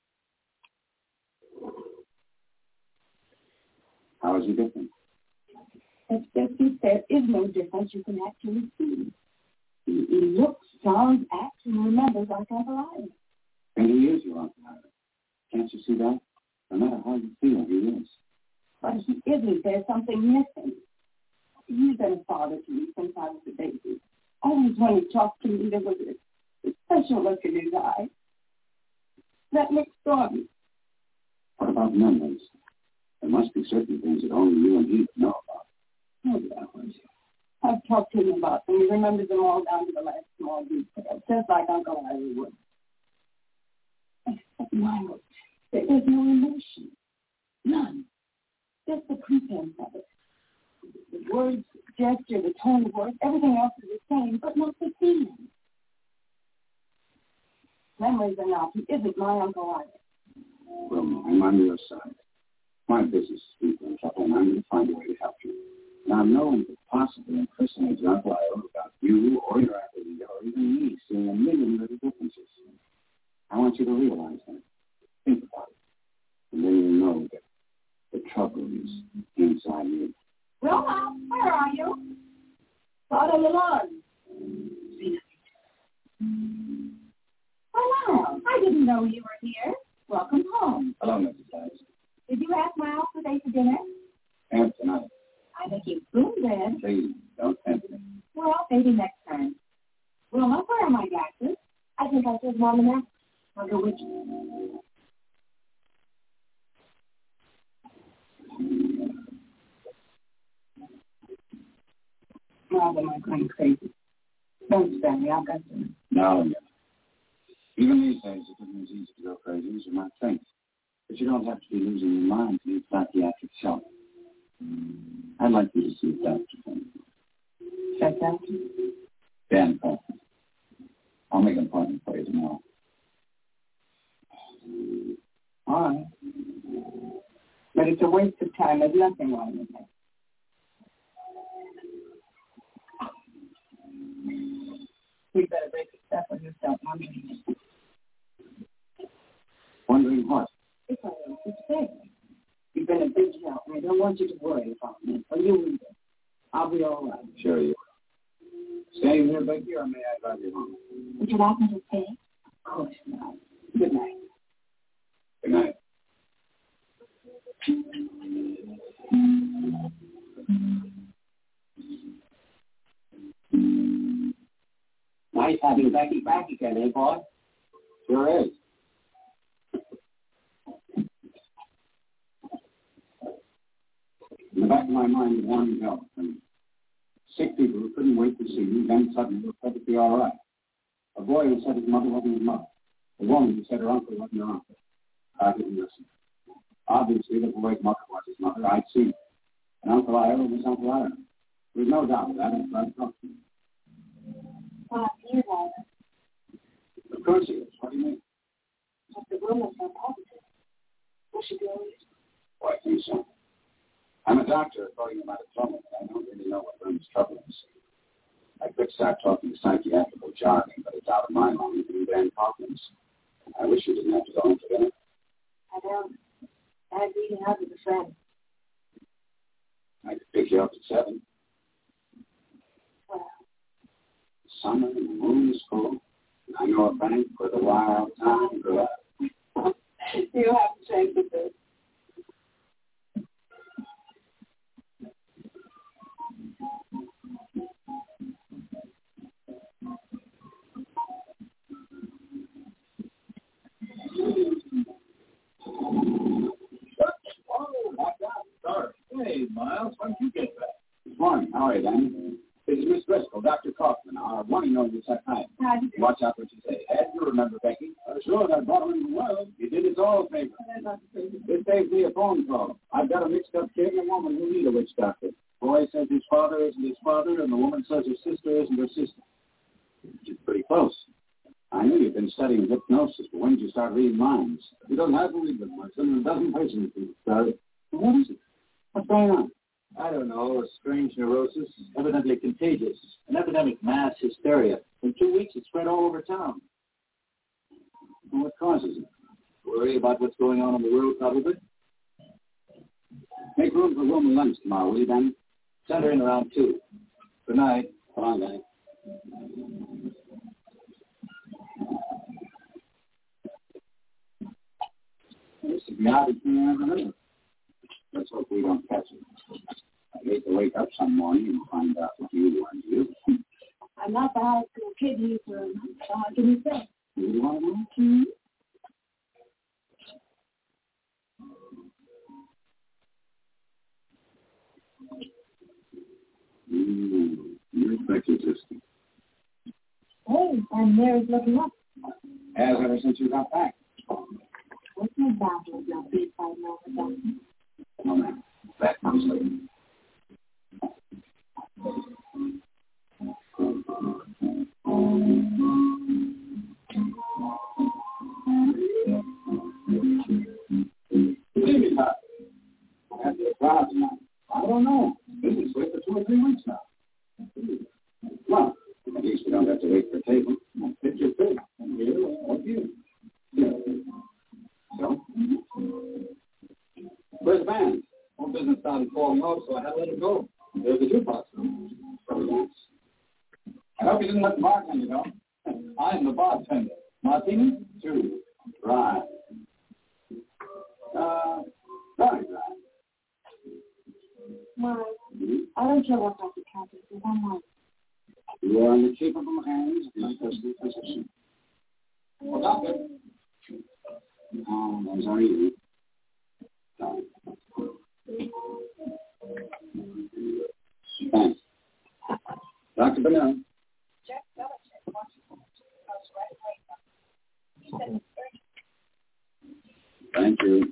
How is he different? As Bessie said, there is no difference you can actually see. He, he looks, sounds, acts, and remembers like Uncle Ira. And he is your Uncle Ira. Can't you see that? No matter how you feel, he is. But he isn't. There's something missing. He's been a father to me since I was a baby. Always when he talked to me, there was a, a special look in his eye. That looks gone. What about memories? There must be certain things that only you and he know about. Oh, yeah. I've talked to him about them. He remembers them all down to the last small detail, just like Uncle Ira would. Except Miles, there is no emotion. None. Just the pretense of it. The words, gesture, the tone of voice, everything else is the same, but not the feeling. Memories enough. He isn't my Uncle Ira. Well, I'm on your side. My business is people in trouble, and I'm going to find a way to help you. Now, no one could possibly impersonate your Uncle Ira without you or your Aunt Lydia or even me seeing a million little differences. I want you to realize that. Think about it. And then you'll know that the trouble is inside you. Roma, where are you? Out on the lawn. Hello. I didn't know you were here. Welcome home. Hello, Missus Dice. Did you ask Miles today for dinner? Maybe next time. Well, I'll wear my glasses. I think I'll give Mom a nap. I'll go with you. Mom, am I going crazy? Don't stand me. I've got to. No, no. Even these days, it isn't as easy to go crazy as you might think. But you don't have to be losing your mind to need psychiatric help. I'd like you to see a doctor for me. Psychiatrist? Dan Kaufman. I'll make an appointment for you tomorrow. All right. But it's a waste of time. There's nothing wrong with it. You better break your stuff with yourself, Mom. Wondering what? If I don't suspect. You've been a big help, and I don't want you to worry about me. Or you either. I'll be all right. Sure you will. Staying here, Becky, or may I drive you home? Would you like me to stay? Of course not. Good night. Good night. Nice having Becky back again, eh, boy? Sure is. In the back of my mind was one help. And sick people who couldn't wait to see me, then suddenly were perfectly all right. A boy who said his mother wasn't his mother. A woman who said her uncle wasn't her uncle. I didn't listen. Obviously, the boy's mother was his mother. I'd seen it. And Uncle Ira was Uncle Ira. There was no doubt of that until I talked to him. Five years, Ira. Of course he is. What do you mean? But the woman's so positive. Will she be all right? Oh, I think so. I'm a doctor, according to my diploma, but I don't really know what brings trouble in sick. I could start talking psychiatrical jargon, but it's out of my line, even Dan Kaufman's. I wish you didn't have to go in for dinner. I don't. I had eating out with a friend. I could pick you up at seven. Well. The summer and the moon is full. I know a bank with a wild time girl. You have to change the bit. Hey, Miles, when did you get back? Good morning. How are you, Dan? This is Miss Driscoll, Doctor Kaufman, our one-and-only psychiatrist. Watch out what you say. Ed, you remember Becky? Uh, sure, I brought her into the world. You did us all a favor. This saves me a phone call. I've got a mixed-up kid and a woman who need a witch doctor. The boy says his father isn't his father, and the woman says her sister isn't her sister. You're pretty close. I knew you've been studying hypnosis, but when did you start reading minds? You don't have to read them, my son. A dozen persons can start. What is it? What's going on? I don't know, a strange neurosis, evidently contagious, an epidemic mass hysteria. In two weeks, it spread all over town. Well, what causes it? Worry about what's going on in the world, probably. Make room for Roman lunch tomorrow, will you, Dan? Send her in around two. Good night. Come on, Dan. This is the oddest thing I ever heard of. Let's hope we don't catch it. I hate to wake up some morning and find out what you want to do. I'm not the high school kid you were. How can you say? You want to know? Hmm? Mm, you're psychiatrist. Hey, and Mary's looking up. Has ever since you got back. What's my battle with your big five over doctor? No, ma'am. That comes later. Leave me, Doc. After the crowd tonight. I don't know. This is wait for two or three weeks now. Well, at least we don't have to wait for a table. Pick your pick. And here, what you? So? Where's the band? Home business started falling off, so I had to let it go. There's the jukebox. I hope you didn't let the bartender go. I'm the bartender. Martini? Two. Right. Uh, very right. Mom, I don't care what Doctor Cathy says. I'm like, You are in the capable hands of my trusted physician. Well, doctor. Oh, those are you. Thanks. Doctor Bernard. Jack Belichick wants you to us right away. He said it's urgent. Thank you.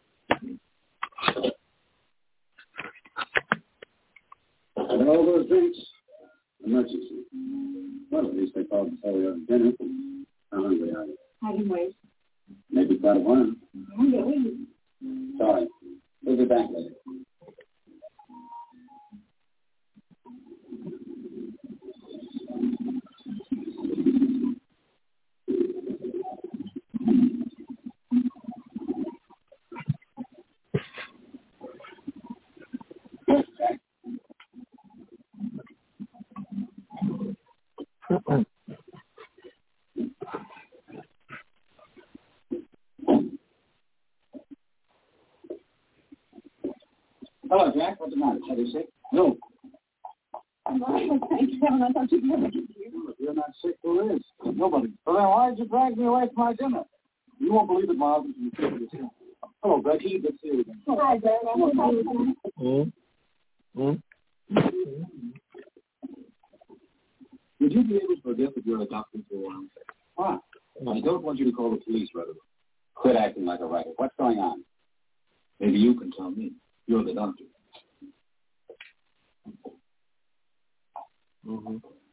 And all those drinks, emergency. Well, at least they called before we had dinner. How hungry are you? I can wait. Maybe quite a while. I'm going. Sorry. We'll be back later. Hello, Jack. What's the matter? Shall we sick? No. Oh, thank heaven. I thought you'd never get here. If you're not sick, who is? Nobody. Well, then why did you drag me away from my dinner? You won't believe it, Miles. You can see yourself. Hello, Becky. Good to see you again. Hi, Dad. I'm okay. Mm-hmm. Mm-hmm. Would you be able to forget that you're a doctor for a while? What? I don't want you to call the police right away. Quit acting like a writer. What's going on? Maybe you can tell me. You're the doctor. Mm-hmm.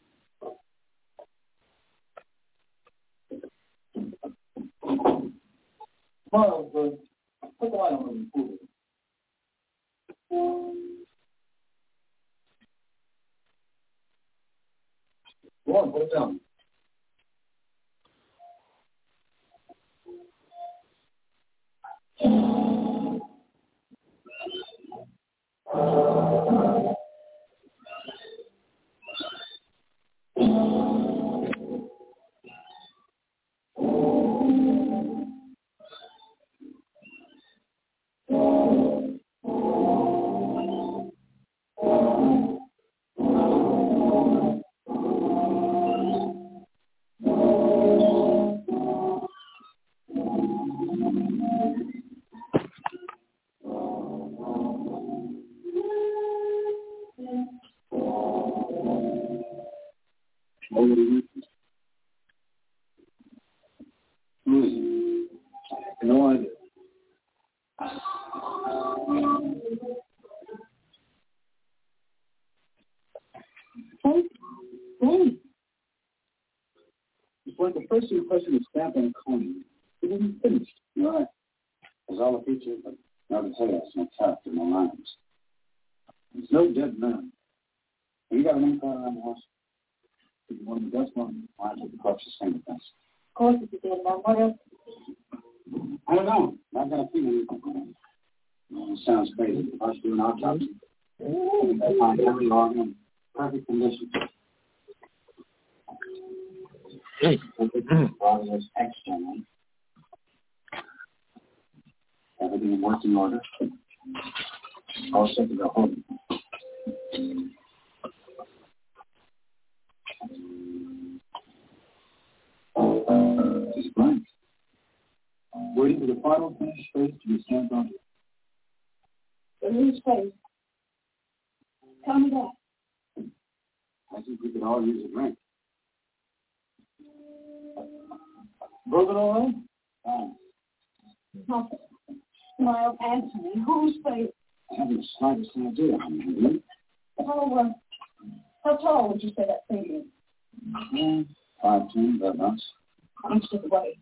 Miles, uh, put the light on and cool it. Go on, put it down. No idea. Hey, hey. It's like the first impression is stamped on a coin. It isn't finished. You're right. There's all the features, but no details, no character, no lines. There's no dead man. Have you got an ink on around the house? If you want the dust one, I'll take the corpse's fingerprints. Of course it's a dead man. What else? I don't know. I've got a feeling. It sounds crazy. If I was doing an autopsy, I find every organ in perfect condition. Body is externally. Everything in working order. All set to go home. This is blank. Waiting for the final finished face to be stamped onto it. The loose face. Tell me that. I think we could all use a drink. Broken all right? Fine. Nothing. Miles, answer me. Whose face? I haven't the slightest idea. Really? How, uh, how tall would you say that thing is? Five, ten, thereabouts. How much does it weigh?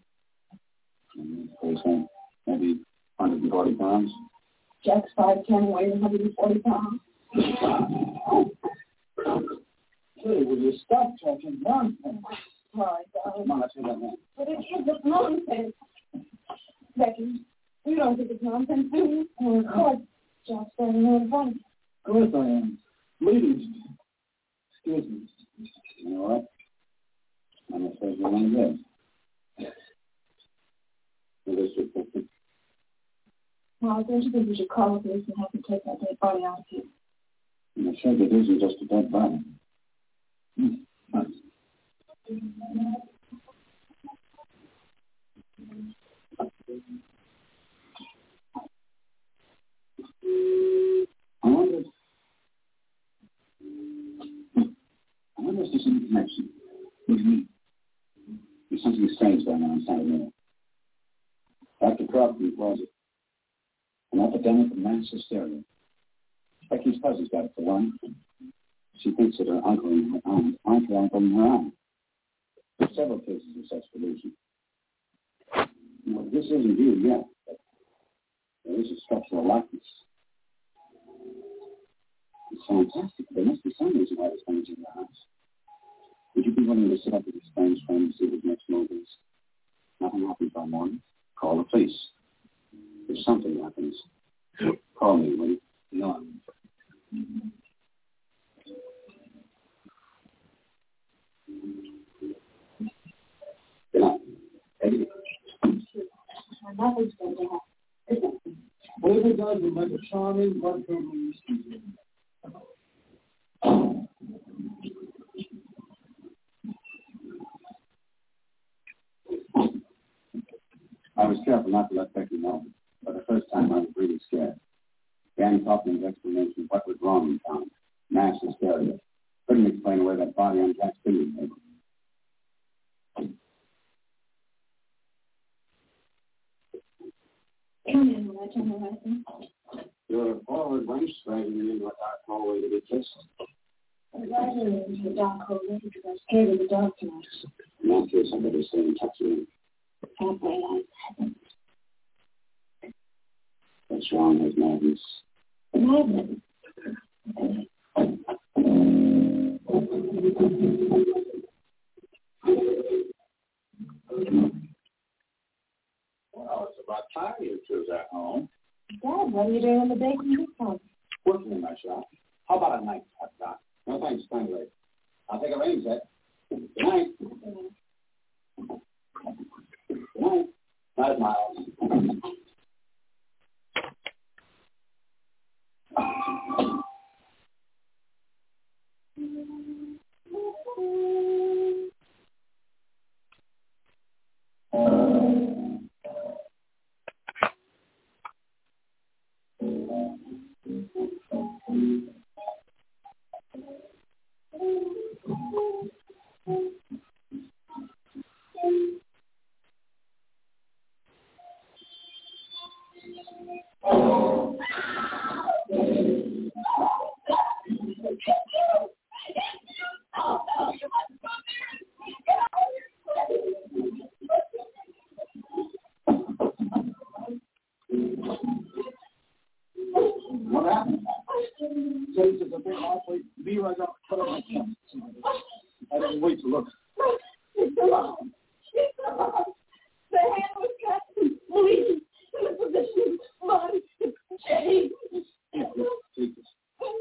Maybe one hundred forty pounds. Jack's five ten, weighs one hundred forty pounds. Oh. Hey, will you stop talking nonsense? My darling. Come on, let's hear that man. But it is just nonsense. Becky, you don't think it's nonsense, do you? Oh, of course. Jack's standing there in front. Of course I am. Ladies, excuse me. You know what? I'm afraid you're only dead. Well, don't you think we should call the police and have them take that dead body out of here? I'm afraid it isn't just a dead body. Hmm. What do you mean? There's something strange going on in Santa Maria. Doctor Croft in the closet. An epidemic of mass hysteria. Becky's cousin's got it for one. She thinks that her uncle and her aunt aren't her uncle and her aunt. There are several cases of such delusion. Now, this isn't you yet, but there is a structural likeness. It's fantastic. There must be some reason why this thing is in your house. Would you be willing to sit up with your strange friend and see what his next move is? Nothing happens by morning. Call the police. If something happens, call me, will you? No. Good night. Eddie. Nothing's going to happen. Whatever it does, we'll make a charming, blood-curdling mystery. I was careful not to let Becky know, but the first time I was really scared. Danny Kaufman's explanation of what was wrong in town, mass hysteria, couldn't explain away that body on Jack's billiard table. Come in, will I turn the light on? Your forward wench dragging me into a dark hallway to be kissed. I was riding into the dark hallway because I was scared of the dark tonight. In that case, I better stay in touch with you. Halfway light happened. What's wrong with madness? The madness. Well, it's about time you two's at home. Dad, what are you doing in the baking this time? Working in my shop. How about a night, Hot Doc? No thanks, plenty late. I'll take a rain set. Good night. Good night. Night, Miles. What happened? Says it's a big awfully be right up, cut up my chest. I didn't wait to look. It's alone. It's alone. The hand was cut and bleeding in the position of blood. Jane. Take this.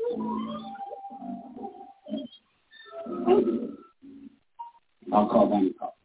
I'll call Danny Cobb.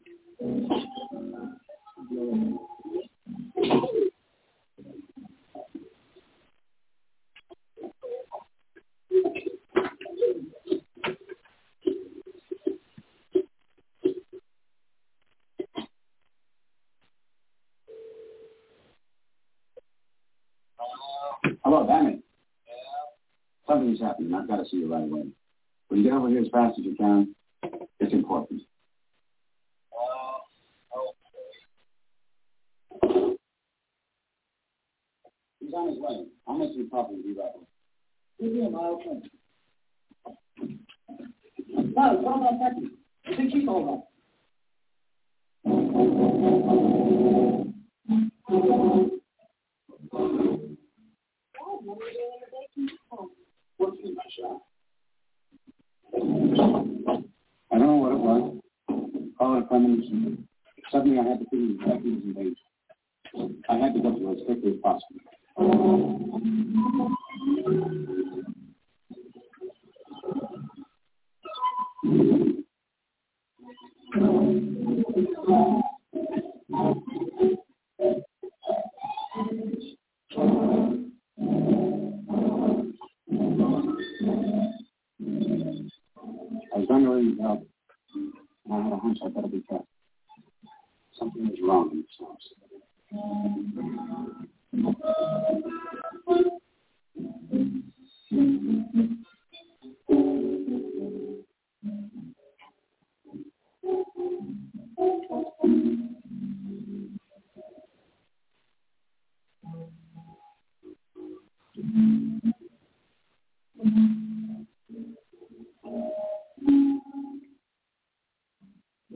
Hello, Danny. Yeah? Something's happening. I've got to see you right away. Will you get over here as fast as you can? It's important. Uh, okay. He's on his way. I'll make you a copy and be right away. Give me a mile train. No, what about Becky? I think she's all right. What are you doing in the baking home? Working in my shop. I don't know what it was. Call it a premonition. Suddenly I had the feeling that Becky was engaged. I had to go to her as quickly as possible. I was going to ring the bell, and I had a hunch I better be careful. Something is wrong in this house.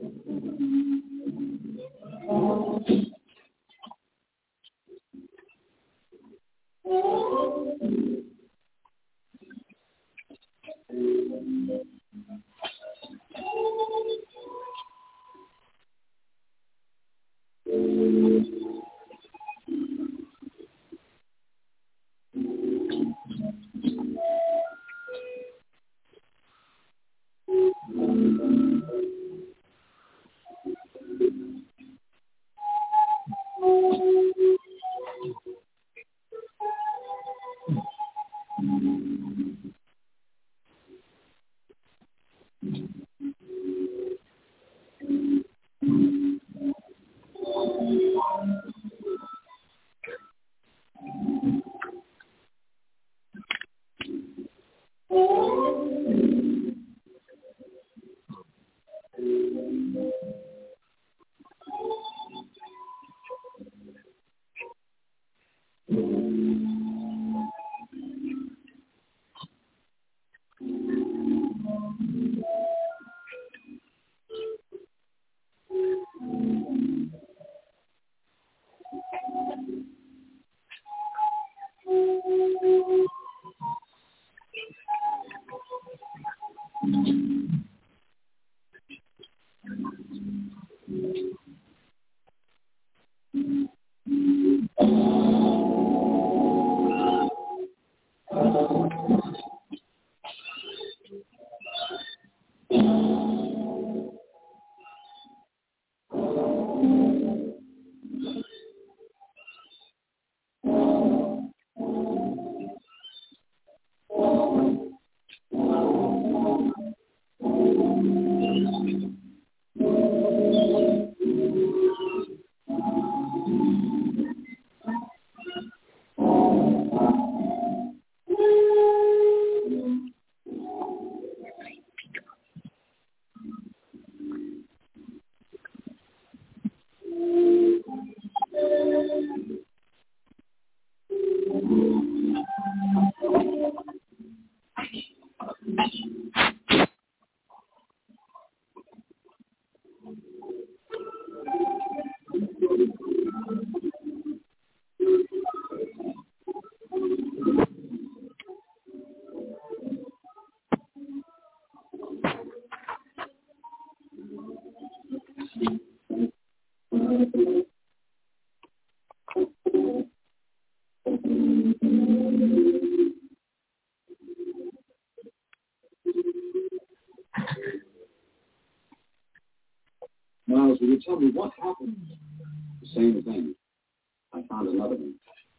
Miles, will you tell me what happened? The same thing. I found another one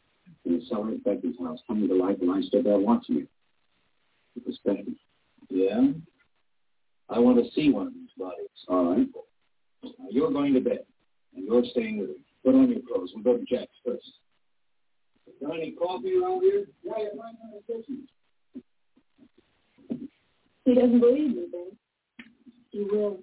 in the cellar at Becky's house, coming to life, and I stood there watching it. It was Becky. Yeah? I want to see one of these bodies. All right. Now, you're going to bed, and you're staying with me. Put on your clothes. We'll go to Jack's first. Got any coffee around here? Yeah, you're right in the kitchen. He doesn't believe me, Ben. He will.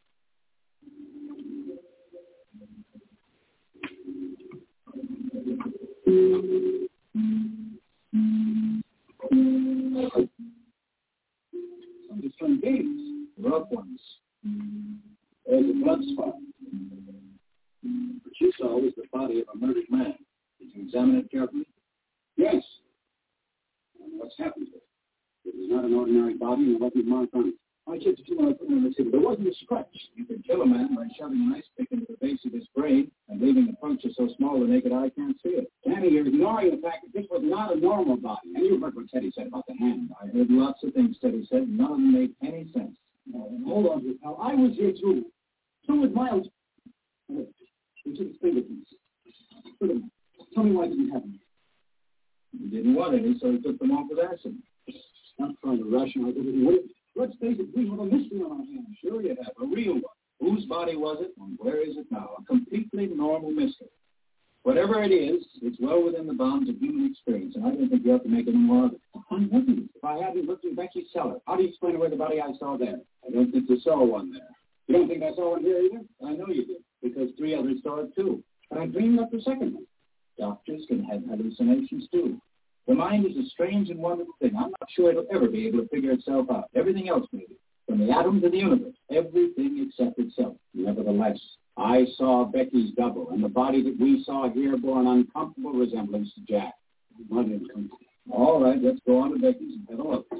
Somebody's playing games. Rough ones. There's a blood spot. What you saw was the body of a murdered man. Did you examine it carefully? Yes. And what's happened to it? It was not an ordinary body, and it wasn't marked on it. I checked it too when I put it on the table. There wasn't a scratch. You could kill a man by shoving an ice pick into the base of his brain and leaving the puncture so small the naked eye can't see it. Danny, you're ignoring the fact that this was not a normal body. And you heard what Teddy said about the hand. I heard lots of things Teddy said, and none of them made any sense. No, hold on, you pal. I was here too. So was Miles. Look, he took his fingerprints. Look at him. Tell me why he didn't have them. He didn't want any, so he took them off with acid. Not trying to rationalize everything, would it? Let's face it, we have a mystery on our hands. Sure you have, a real one. Whose body was it, and where is it now? A completely normal mystery. Whatever it is, it's well within the bounds of human experience, and I don't think you have to make any more of it. I wouldn't. If I hadn't looked in Becky's cellar, how do you explain away the body I saw there? I don't think you saw one there. You don't think I saw one here either? I know you did, because three others saw it too. But I dreamed up the second one. Doctors can have hallucinations too. The mind is a strange and wonderful thing. I'm not sure it'll ever be able to figure itself out. Everything else maybe. From the atom to the universe. Everything except itself. Nevertheless, I saw Becky's double, and the body that we saw here bore an uncomfortable resemblance to Jack. All right, let's go on to Becky's and have a look.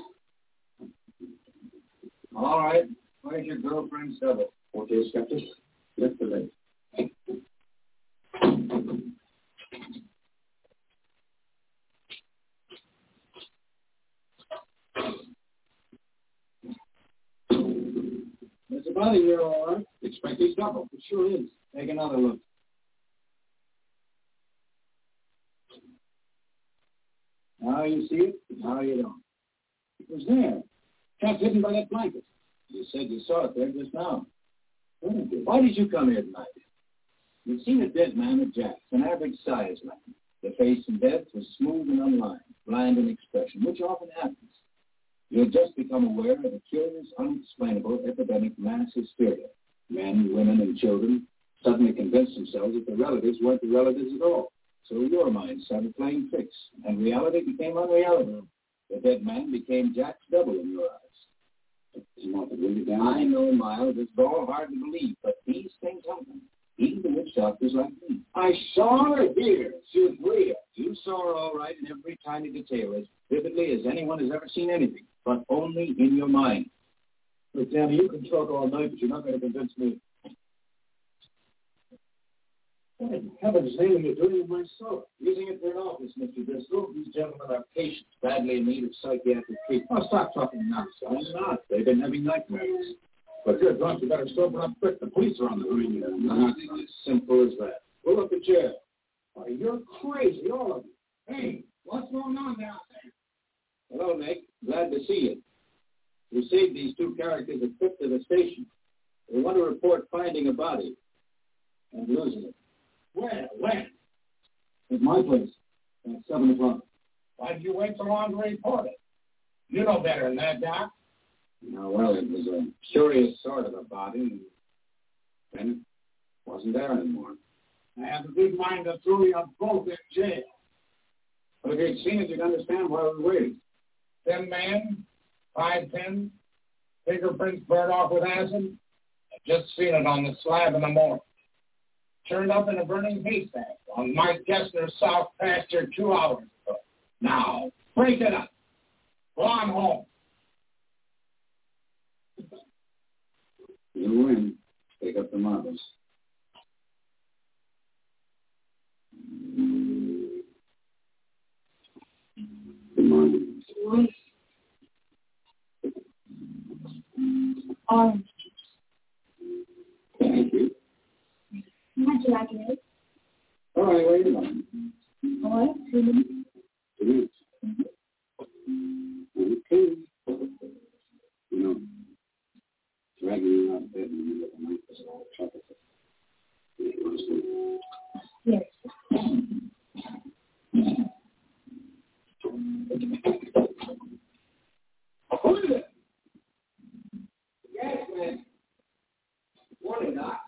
All right, where's your girlfriend's double? Okay, Skeptic, lift the lid. There's a body here, all right. Expect he's double. It sure is. Take another look. Now you see it, now you don't. It was there. Kept hidden by that blanket. You said you saw it there just now. Why did you come here tonight? You've seen a dead man at Jack's, an average size man. The face in death was smooth and unlined, bland in expression, which often happens. You had just become aware of a curious, unexplainable epidemic mass hysteria. Men, women, and children suddenly convinced themselves that the relatives weren't the relatives at all. So your mind started playing tricks, and reality became unreality. The dead man became Jack's double in your eyes. You want to bring it down? I know, Miles. It's all hard to believe, but these things happen. Even to witch doctors like me. I saw her here. She was real. You saw her all right in every tiny detail, as vividly as anyone has ever seen anything, but only in your mind. Look, Danny, you can talk all night, but you're not going to convince me. What in heaven's name are you doing with my soul? Using it for an office, Mister Driscoll. These gentlemen are patients, badly in need of psychiatric treatment. Oh, stop talking nonsense. I'm not. They've been having nightmares. But if you're drunk, you better sober up quick. The police are on the ring here. Nothing as simple as that. Pull up a chair. Why, you're crazy, all of you. Hey, what's going on down there? Hello, Nick. Glad to see you. Received these two characters equipped to the station. They want to report finding a body and losing it. Where? When? At my place. At seven o'clock. Why did you wait so long to report it? You know better than that, Doc. No, well, it was a curious sort of a body, and then it wasn't there anymore. I have a good mind to throw you both in jail. But if you'd seen it, you'd understand why we waited. Ten men, five pins, fingerprints burned off with acid. I've just seen it on the slab in the morning. Turned up in a burning haystack on Mike Gessner's south pasture two hours ago. Now, break it up. Go on home. You win. Pick up the marbles. Good morning. Good morning. Orange juice. Thank you. How'd you like it? All right, wait a minute. All right, two minutes. Two minutes. Mm-hmm. Okay. You know, dragging you out of bed in the middle of the night was all trouble. You understand? Yes. Who is it? Yes, man. Morning, Doc.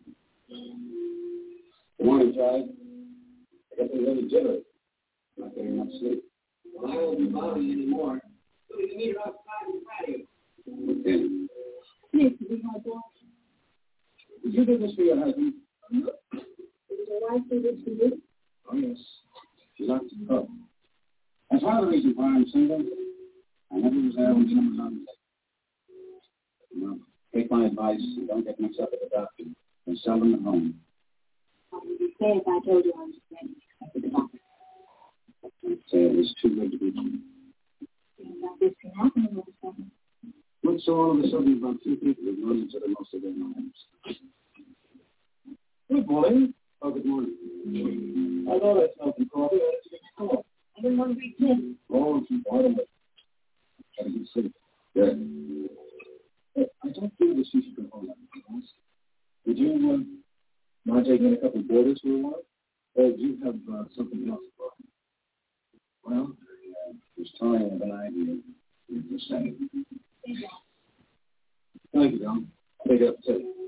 Good morning, Charlie. I guess I'm a little jittery. Not getting enough sleep. Well, I won't be bothering you anymore. So we can meet outside the patio. Okay. Yes, we have one. Did you do this for your husband? Did your wife do this for you? Oh, yes. She likes to cook. That's one of the reasons why I'm single. I never was there when someone was on the You know, take my advice and don't get mixed up with the doctor. And sell them at home. What would you say if I told you I was ready to the doctor? I'd say it was too good to be true. Things like this can happen all of a sudden. What's so all of a sudden about two people who've known each other most of their lives? Good morning. Oh, good morning. I know that's nothing coffee. I had to give you a call. I didn't want to be kidding. Oh, too far away. Try to get sleep. Good. Hey, I don't feel that you should go home. Would you uh, mind taking in a couple of boarders for a while? Or do you have uh, something else for me? Well, I uh, was toying with an idea. You just saying. Thank you, Don. I'll take it up to you.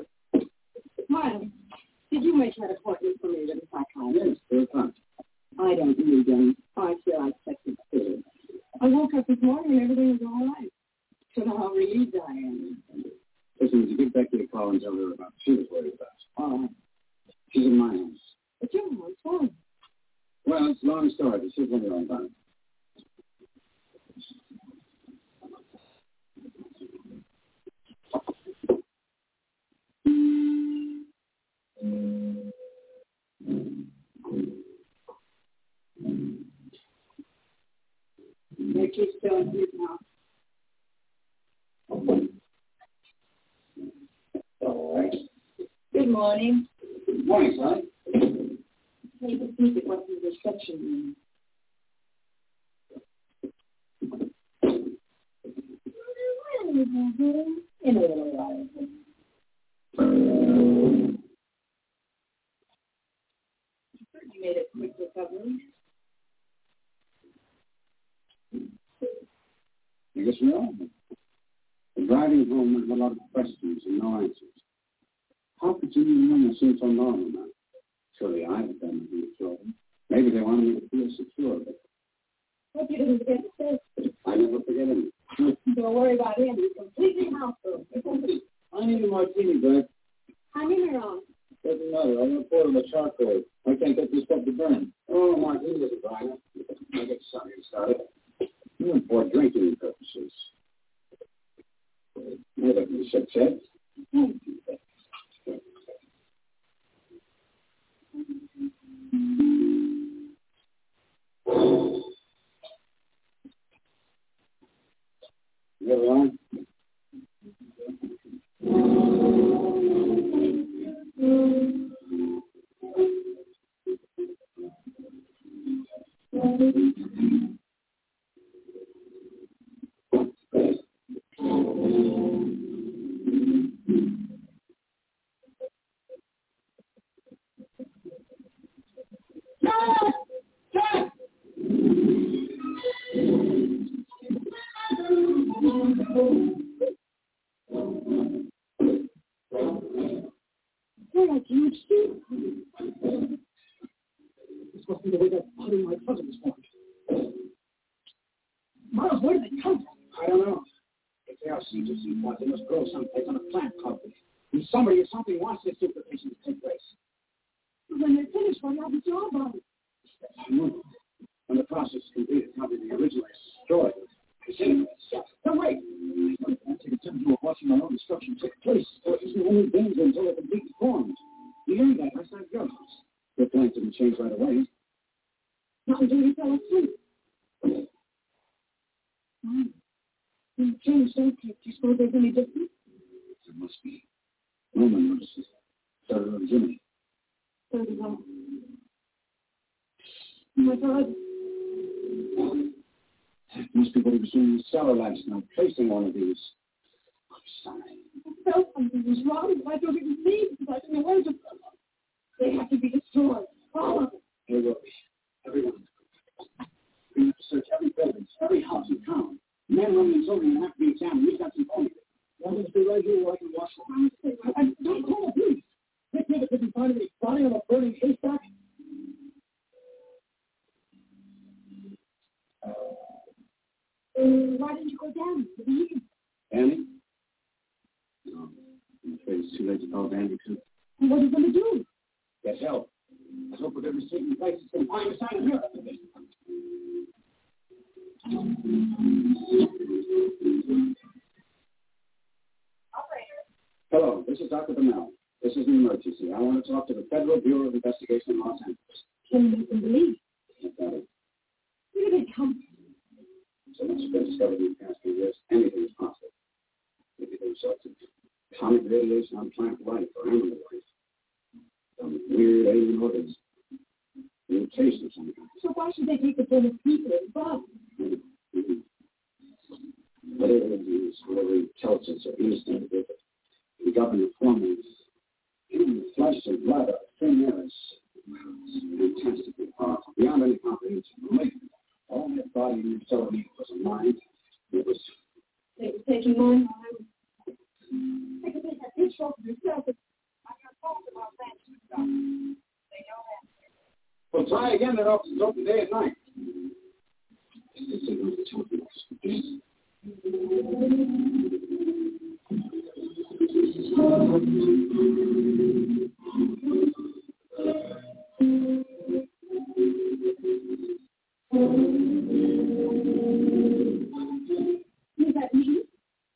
Marlon, did you make that appointment for me with a psychiatrist? Yes, third time. I I don't need them. I feel like second food. I woke up this morning and everything was all right. So now how relieved I am. Listen, would you give Becky a call and tell her about she was worried about? Oh. She's in my house. But your house, why? Well, it's a long story, but she'll tell you all about it. Becky's still in his house. All right. Good morning. Good morning, son. Take a seat at what's in the reception room. In a little while. You made a quick recovery. I guess we all have. The driving home with a lot of questions and no answers. How could you even know seem so normal now? Surely I have done to be children. Maybe they wanted me to feel secure, but Hope you didn't forget to say. I never forget him. Don't worry about him. He's completely houseful. I need a martini, Greg. I'm in here on. Doesn't matter. I'm going to pour him a charcoal. I can't get this stuff to burn. Oh, martini is a fine. I get something started. Mm, for drinking purposes. Maybe I can shake it. Thank you. You ever on? They're like huge soup. This must be the way they're putting my cousin this morning. Miles, where did they come from? I don't know. If they are seeds or seed pods, they must grow someplace on a plant colony. And somebody or something wants this duplication to take place. When they're finished, why have the job on it? Hmm. When the process is completed, probably the original is destroyed. Disintegrates. No, wait. I can't take a temperature of watching my own destruction take place. There isn't any danger until they're completely formed. You learned that last night at your house. Your plans didn't change right away. Not until you fell asleep. Why? When you change so quick, do you suppose there's any difference? There must be. Roman notices. So did Jimmy. So did I. Oh my God. That must be what he was doing in the cellar last night, placing one of these. I'm sorry. I felt something was wrong, but I thought it was me because I didn't know where to put them. They have to be destroyed. All of them. They will be. Everyone. We have to search every building, every house in town. Men, women, and children have to be examined. We've got some phone. Want them to be right here where I can watch them? I, I don't call the police. They think it didn't find any body on a burning haystack. Uh, why didn't you go down to the evening? Annie? No. I'm afraid it's too late to call Andy, too. And what are you going to do? Get help. I hope with every taking place, it's going to find a sign of her. Hello, this is Doctor Bennell. This is an emergency. I want to talk to the Federal Bureau of Investigation in Los Angeles. Can you can believe? Got it. Where did they come from? So much has been discovered in the past few years. Anything is possible. Maybe the results of atomic radiation on plant life or animal life. Some weird alien organisms. Mutation of some kind. So why should they take the form of people involved? Mm-hmm. Whatever it is, whatever intelligence or instinct with it, the government forming in the flesh and blood of thin air is fantastically powerful, beyond any comprehension. All that body in your soul was a mind. It was. They were taking mine while I was. They could take that picture off of yourself. I got told about that too, Doctor. They don't have to. Well, try again. again, that office is open day and night. It's a good children's. Is that me?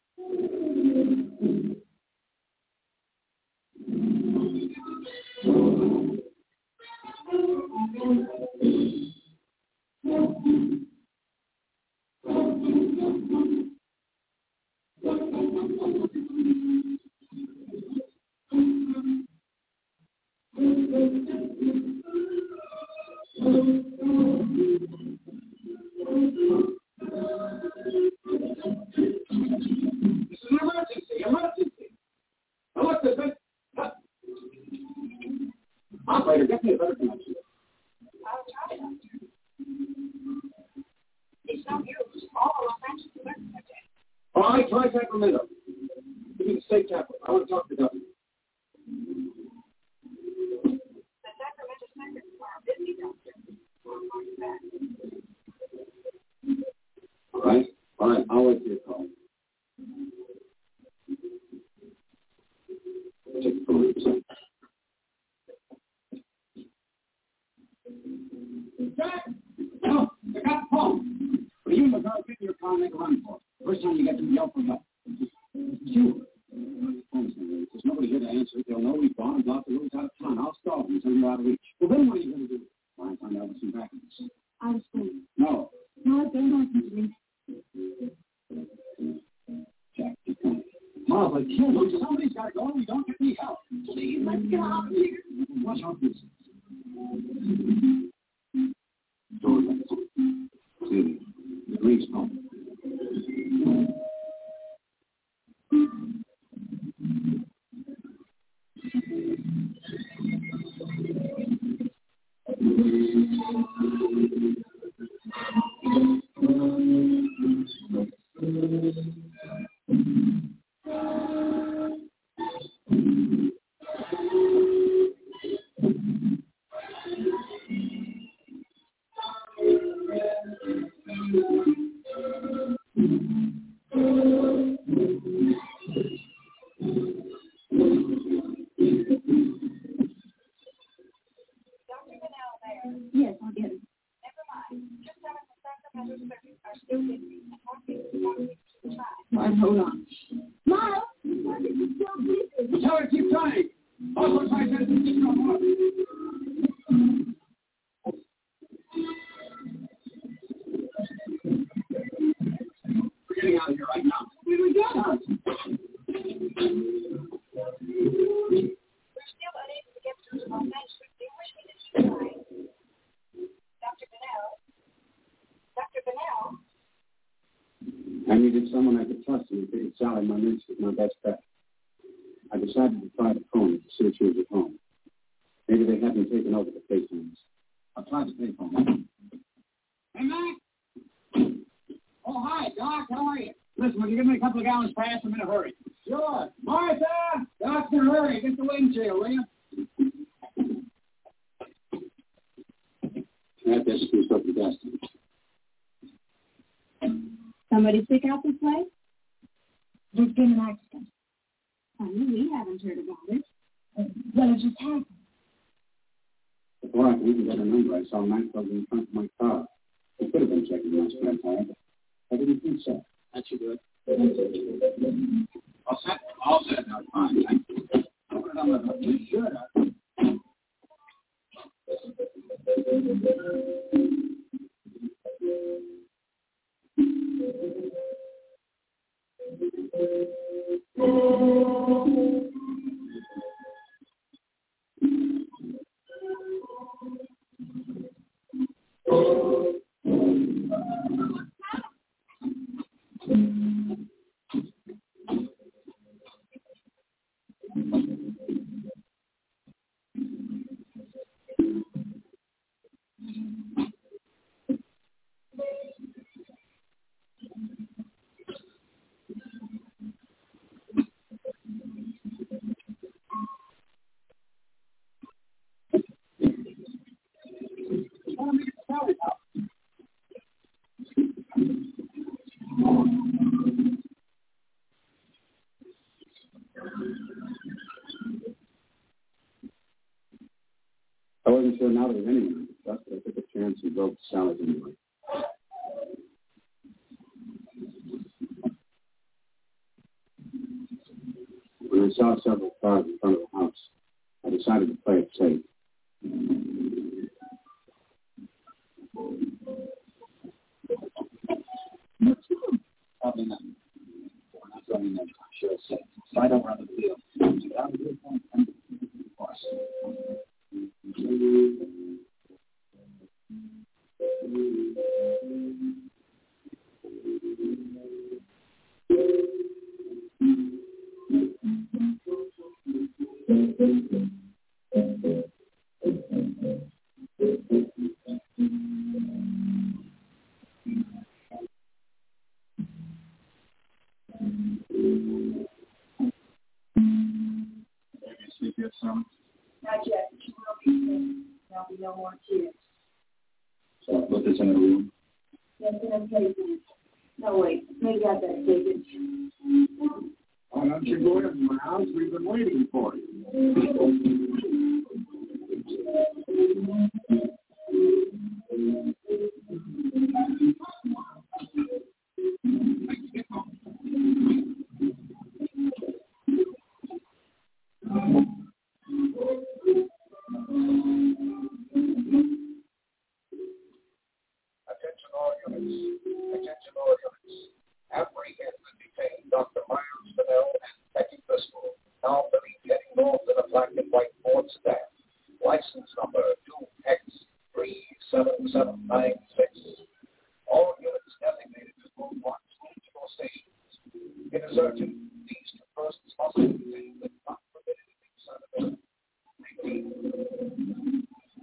Operator, get me a better connection. I'll try it. It's no use. All of our friends are working with it. All right, try Sacramento. Give me the state capital. I want to talk to the governor. The Sacramento secretaries are busy, doctor. We'll call you back. All right? All right, I'll wait for your call. Take the phone. Jack! No, I got the phone. What are you and the girl get in your car and make a run for? First time you get them, yell for help. Sure. There's nobody here to answer it. They'll know we've gone and blocked the roads out of town. I'll stall them until you're out of reach. Well, then what are you going to do? Try and find out what's in back of this. Out of school. No. No, they're not going to me. Jack, keep going. Miles, I can't. Look, somebody's got to go and we don't get any help. Please, let's get out of here. Watch out, please. Door left. See, the police pump. Yes, I'll get it. Never mind. Just tell us the Sacramento secretaries are still busy. All right, hold on. Miles, the secretaries are still busy. Tell her to keep trying. Also, try to get this from her. We're getting out of here right now. We were done. We're still unable to get through to our management. Do you wish me to keep trying? Doctor Bennell? Doctor Bennell? I needed someone I could trust and figured Sally, my nurse, was my best bet. I decided to try the phone to see if she was at home. Maybe they hadn't taken over the payphones. I'll try the payphone. Hey, Mac! Oh, hi, Doc. How are you? Listen, will you give me a couple of gallons fast? I'm in a hurry. Sure. Martha! Doc's in a hurry. Get the windshield, will you? That desk is up the desk. Somebody sick out this way? There's been an accident. Honey, we haven't heard about it. Well, it just happened. Before I could even get a number, I saw nightclubs in front of my car. It could have been checking my spare tire, but I didn't think so. That should do it. All set? All set now. Fine. Thank you. I'll put it on the hook. You should. go to salad anyway. When I saw several cars in front of the house, I decided to play it safe. Probably not. We're not going in. I'm sure it's safe. Slide over on the field. You got a good point. Of course. Not yet. She will be soon. There'll be no more tears. So I'll put this in a room. Yes, in a place. No, wait. Maybe I better take it. Why don't you go into my house? We've been waiting for you. Attention all units. Attention all units. Apprehend and detain Doctor Myers Fennell and Becky Driscoll, now believed heading north in a black and white Ford sedan. License number two X three seven seven nine six. All units designated to Roadblocks regional stations. It is urgent. These two persons must be detained and not permitted to be sent. Repeat.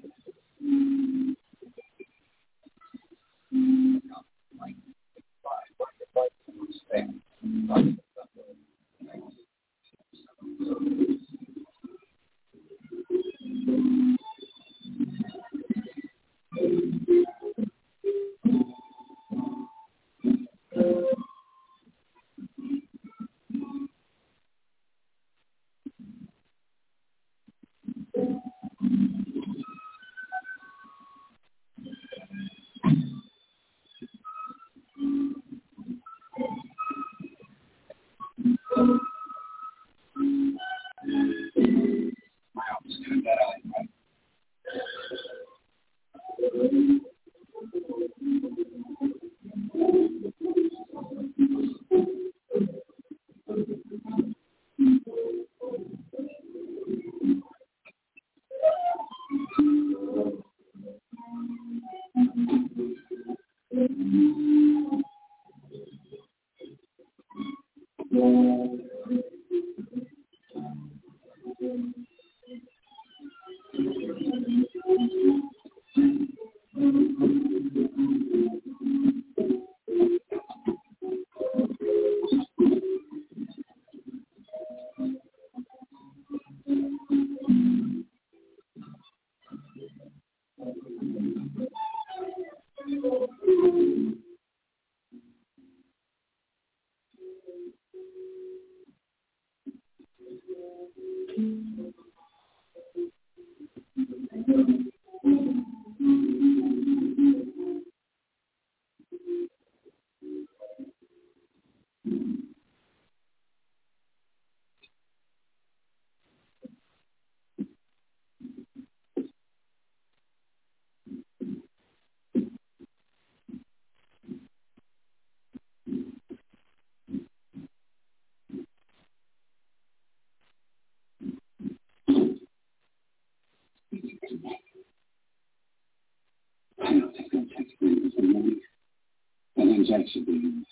Jack should be in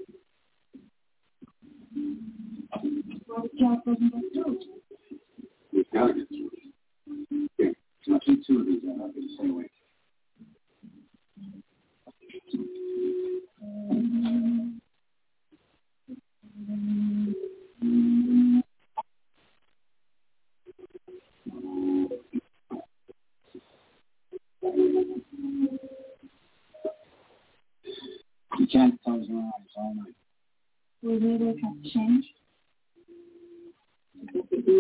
Well, Jack doesn't get through. We've got to get through it. Here, I'll keep two of these out. I'll get the same way. You can't close your eyes all night. Will we look at change?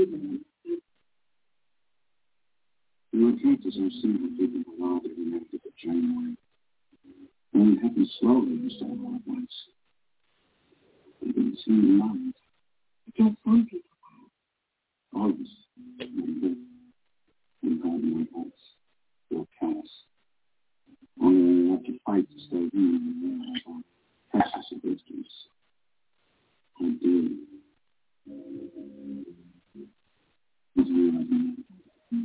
You know, characters are seen when people go out every night to the January. And it happened slowly instead of all at once. I didn't seem to mind. I guess some people have. August, my book, and God in my hearts, no callous. Only I have to fight to stay human and realize how precious it is to us. How dear is realizing that.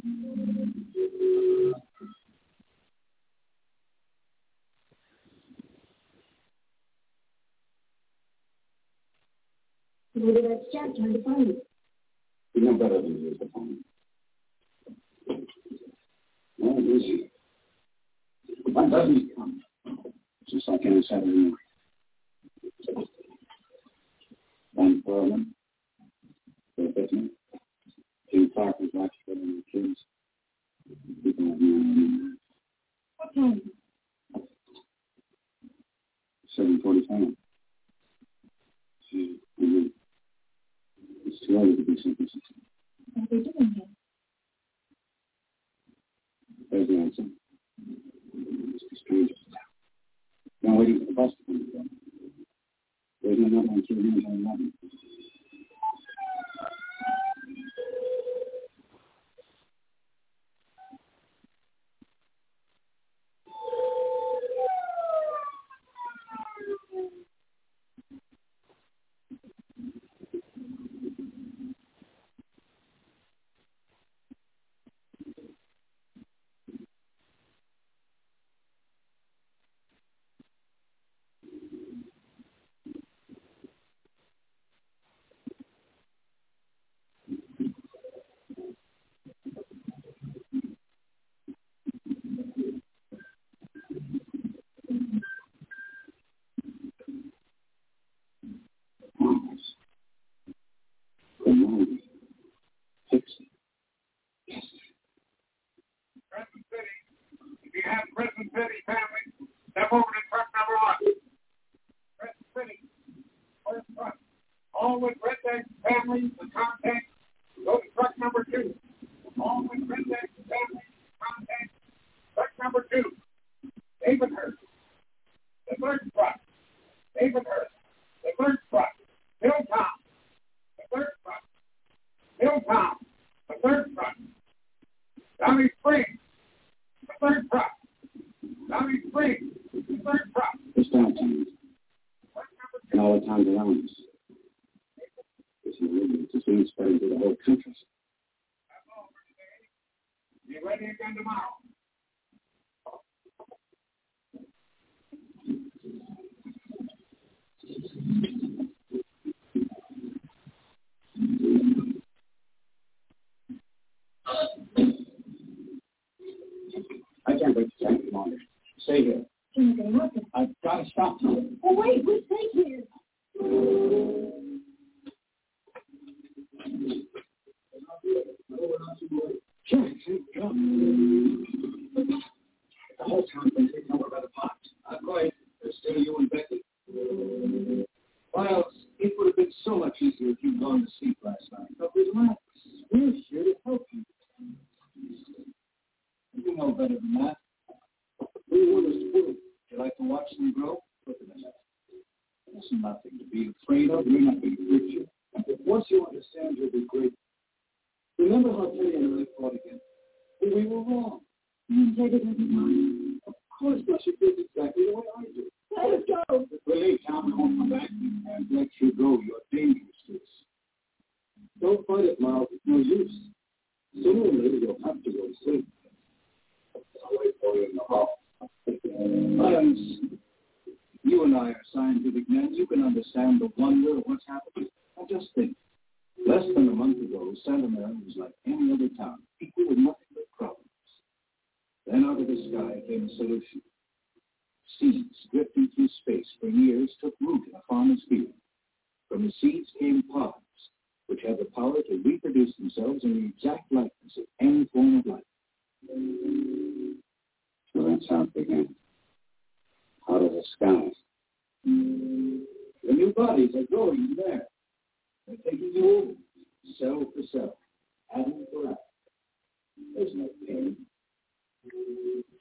Maybe that's Jack trying to find you. You know better than you to find him. No, it is. Why doesn't he come? Just like any Saturday morning. Van Perlman, Bill Bittman, Jim Clark was watching for the kids. People have no What time? seven forty-five. Mm-hmm. It's too early to be simple. What are they doing here? There's the answer. It's the strangest. Now waiting for the bus to come again. There's no one through the entire lobby.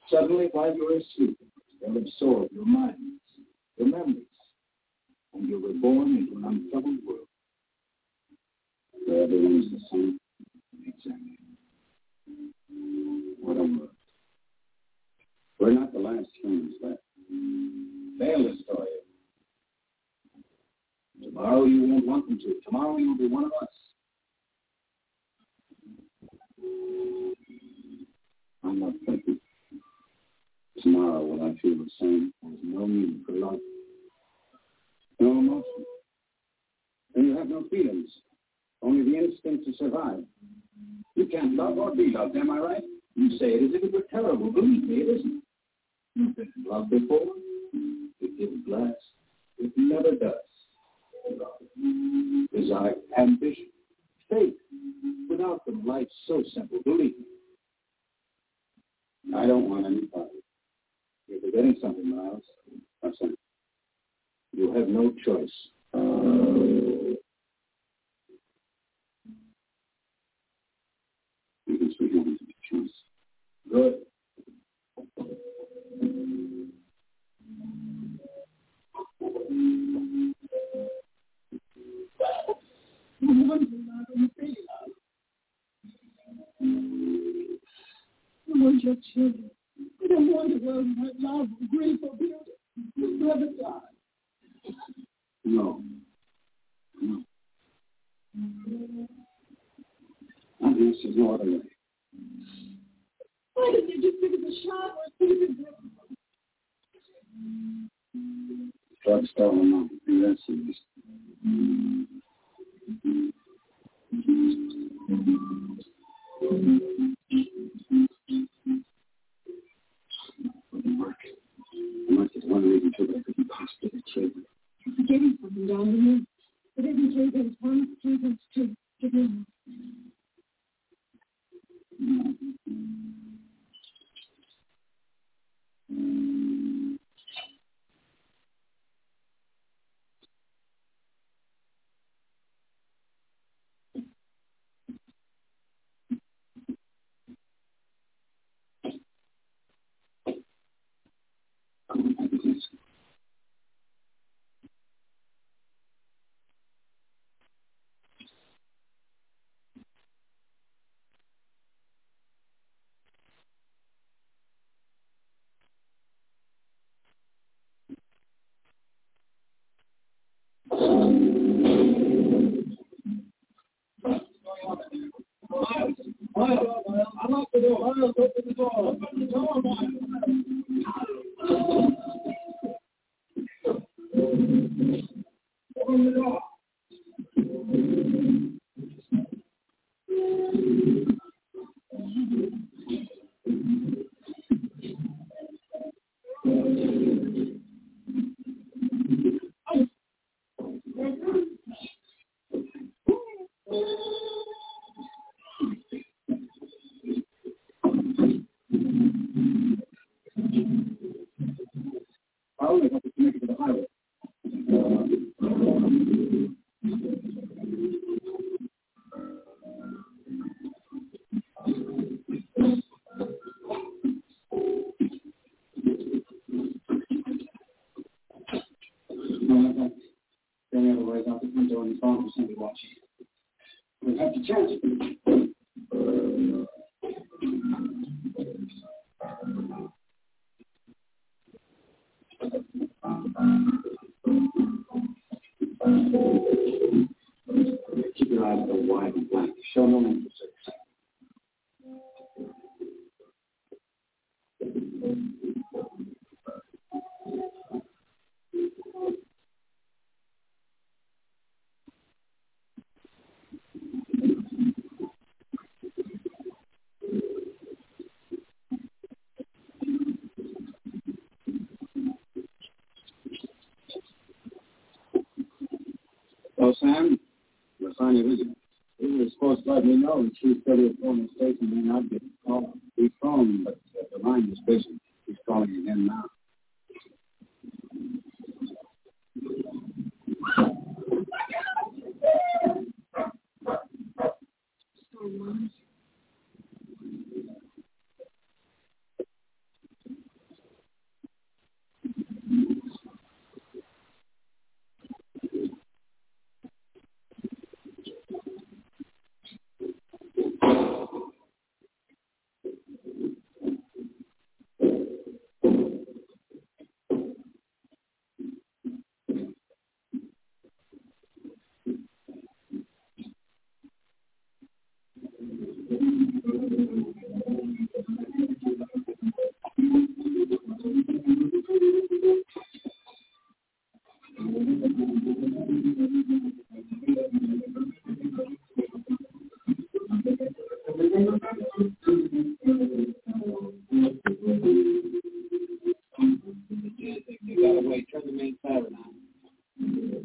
Suddenly, while you're asleep, they'll absorb your minds, your memories, and you're reborn into an untroubled world where everyone's the same. Exactly. What a world. We're not the last humans left. They'll destroy it. Tomorrow you won't want them to. Tomorrow you'll be one of us. I'm not thinking. Tomorrow will I feel the same? There's no need for love. No emotion. And you have no feelings. Only the instinct to survive. You can't love or be loved, am I right? You say it as if it were terrible. Believe me, it isn't. You've been in love before. It didn't last. It never does. Love, desire, ambition, faith. Without them, life's so simple. Believe me. I don't want any part of it. You're forgetting something, Miles. That's it. You have no choice. You can speak only to the choice. Good. I'm wondering how you feel. I want your children. I don't want a world where love, grief, or beauty will never die. No. No. I guess there's no other way. Why didn't you just give us a shot or think of it? Drugstore will not be that serious. Wouldn't work. Unless it's one reason to that couldn't possibly kill you. You're forgetting something, darling. It isn't three things one, three things two. Give me one. Unlock the door. Miles, open the door. Open the door, Miles. Open the door. I only hope it's connected to the highway. No, I don't. Any other ways out the window and the phone will simply watching. We'll have to chance it. Keep your eyes open wide and blank. Show no interest or excitement. Well, Sam, we're finally with you. You were supposed to let me know that Chief Petty at Pullman Station may not get a call. We phoned, but uh, the line was busy. He's calling again now. You got to wait. Turn the main siren on.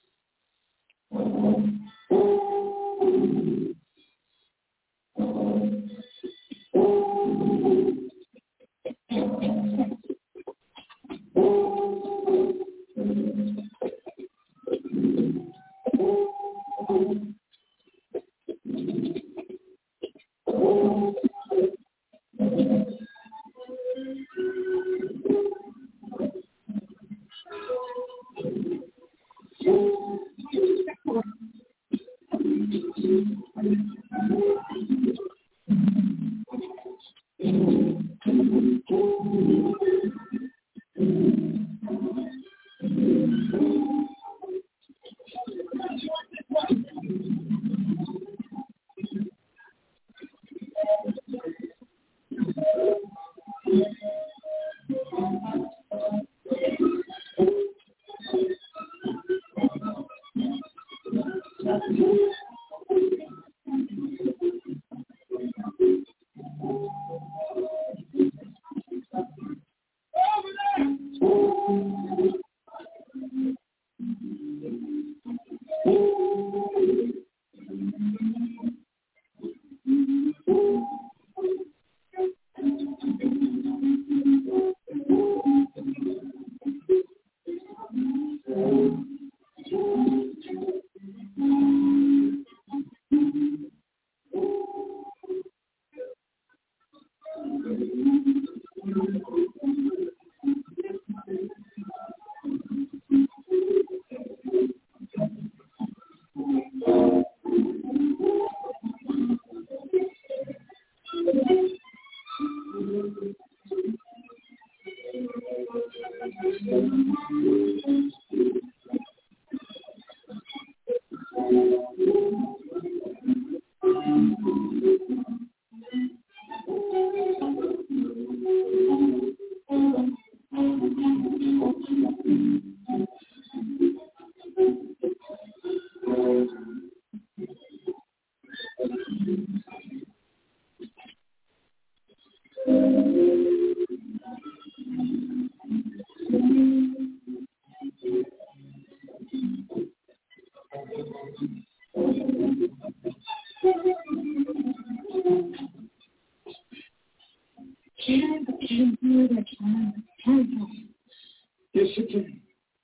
Yes, you can.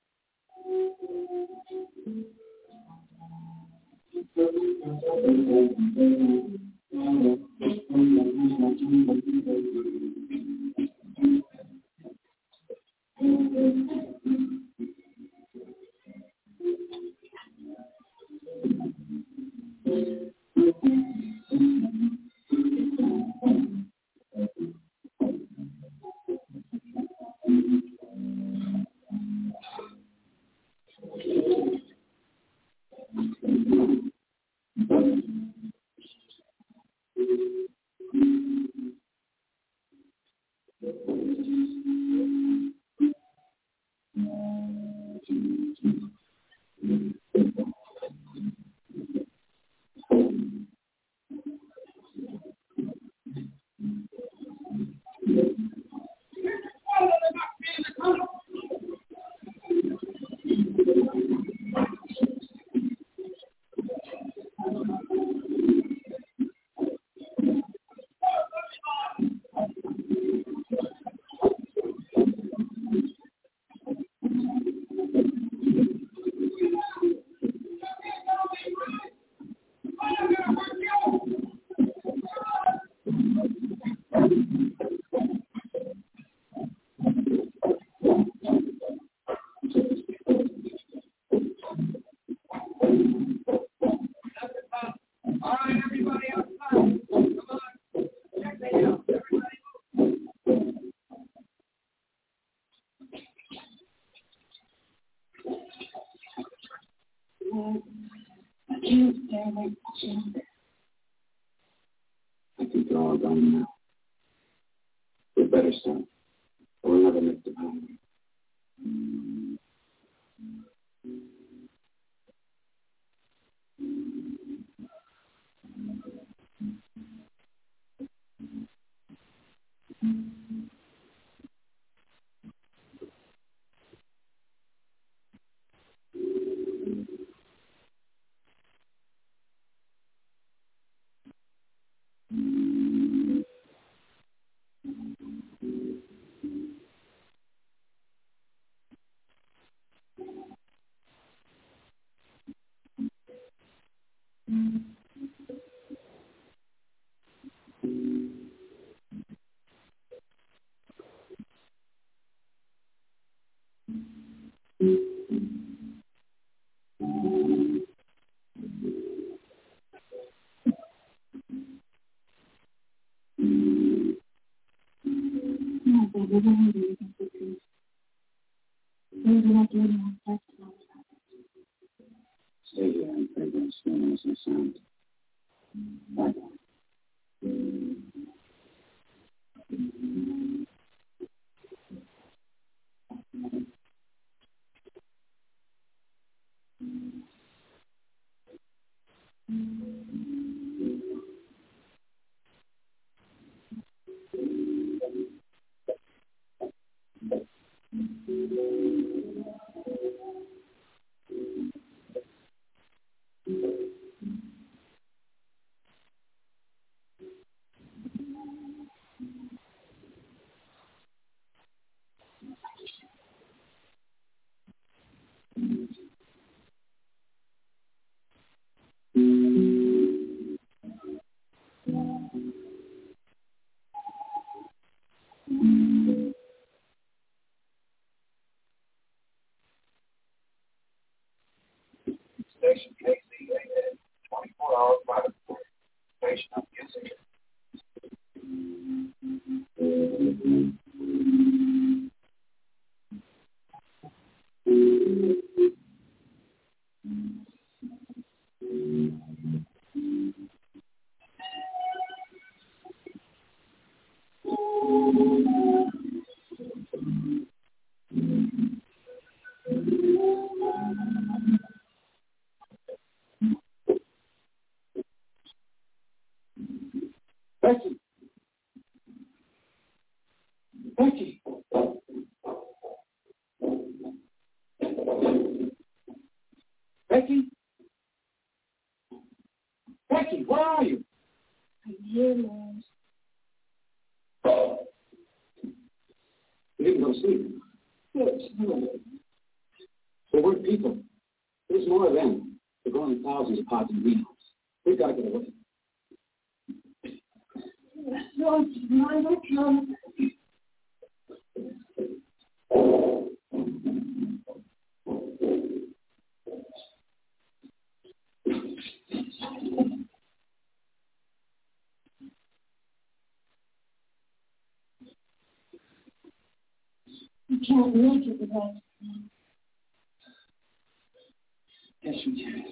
I think they're all gone now. We better stop, or we'll never make the power. Stay here and pray that stillness and sound. Bye. Station K C A N, twenty-four hours by the port. Station of music. Becky! Becky! Becky? Becky, where are you? I'm here, Lord. You didn't go to sleep? Yes, no. There weren't people. There's more of them. They're going in thousands of pods and greenhouses. We've got to get away. Lord, my come. You can't make it without me. Yes, we can.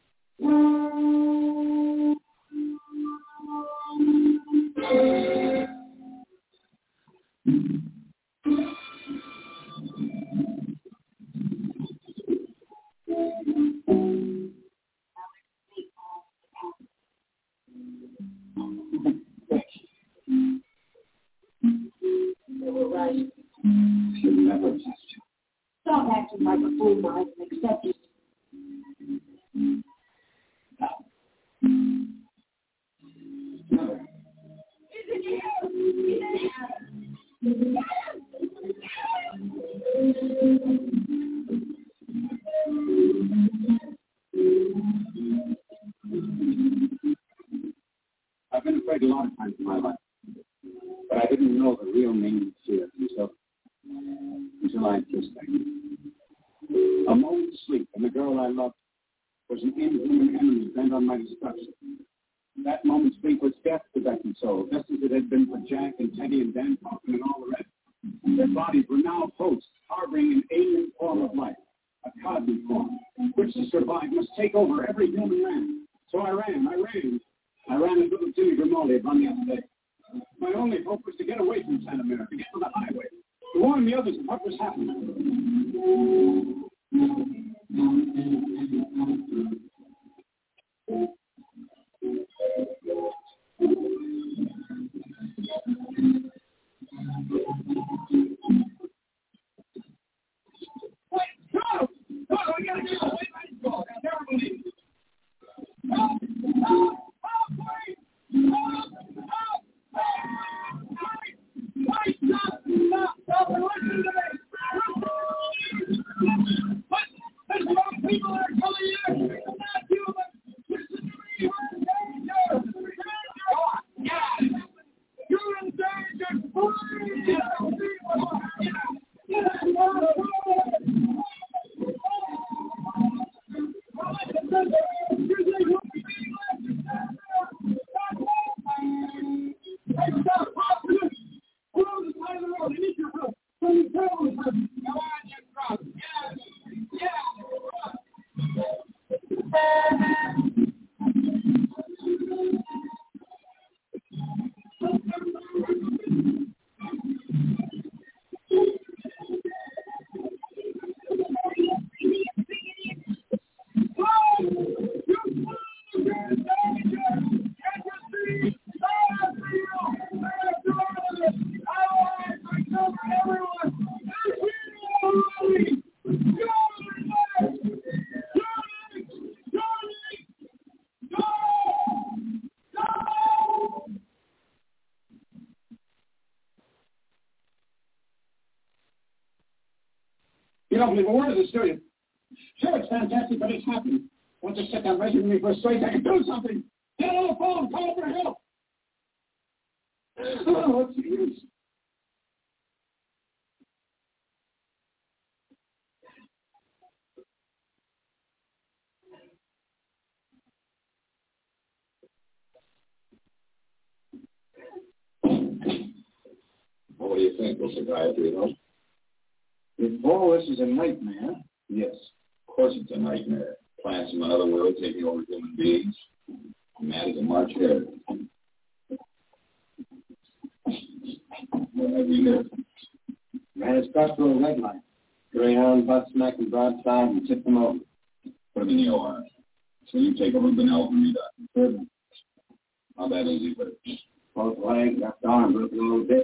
They were right. Should never test you. Stop acting like a fool, Mike, and accept it. Never. Is it you? Is it you? I've been afraid a lot of times in my life, but I didn't know the real meaning of fear until, until I kissed her. A moment's sleep, and the girl I loved was an inhuman enemy bent on my destruction. That moment's sleep was death to Becky's soul, just as it had been for Jack and Teddy and Dan Coffin and all the rest. Their bodies were now hosts, harboring an alien form of life, a cosmic form, which to survive must take over every human man. So I ran, I ran. I ran as little Jimmy Grimaldi had run the other day. My only hope was to get away from Santa Mira, to get to the highway, to warn the others of what was happening. Wait, go! Go! I gotta get away. Go! I never believe it. Help! Help! Help! Please! Help! Help! Help! Wait! Stop! Stop! Stop! And listen to me! What? There's a lot of people that are coming in. It's not you, but listen to me. You're in danger. Danger! Go on. Yeah. You're in danger. Please! Yeah. Yeah. Come on, you drunk. You don't believe a word of this, do you? Sure, it's fantastic, but it's happening. Once I sit down measuring me for a straight, I can do something. Get on the phone, call for help. Oh, what's the use? What do you think, Mister Gayatri? If all this is a nightmare, yes. Of course it's a nightmare. Plants from another world taking over human beings. Mad as a March hare. Where have we lived? Ran his truck through a red light. Greyhound butt smack and broadside and tipped him over. Put him in the O R. So you take over Benell from me, Doctor. Good. How bad is he hurt? Both legs, left arm, broken little bits.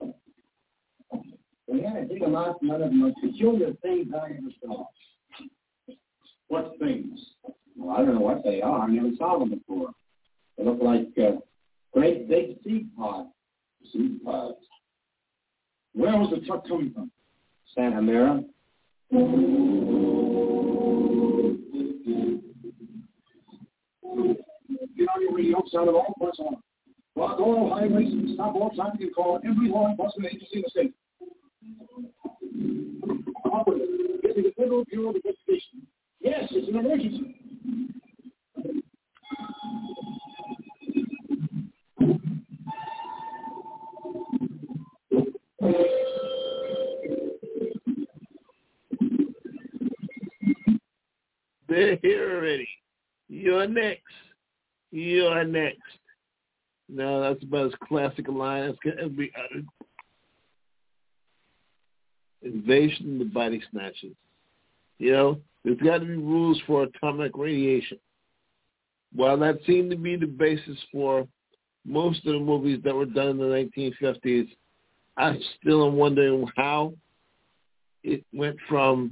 We had to dig him out from one of the most peculiar things I ever saw. What things? Well, I don't know what they are. I never saw them before. They look like uh, great big seed pods. Seed pods. Where was the truck coming from? Santa Mira. Get on your radio, sound of all parts on. Block all highways and stop all traffic and call every law enforcement agency in the state. Operator, get me the Federal Bureau of Investigation. Yes, it's an emergency. They're here already. You're next. You're next. No, that's about as classic a line as can ever be uttered. Invasion of the Body Snatchers. You know, there's got to be rules for atomic radiation. While that seemed to be the basis for most of the movies that were done in the nineteen fifties, I still am wondering how it went from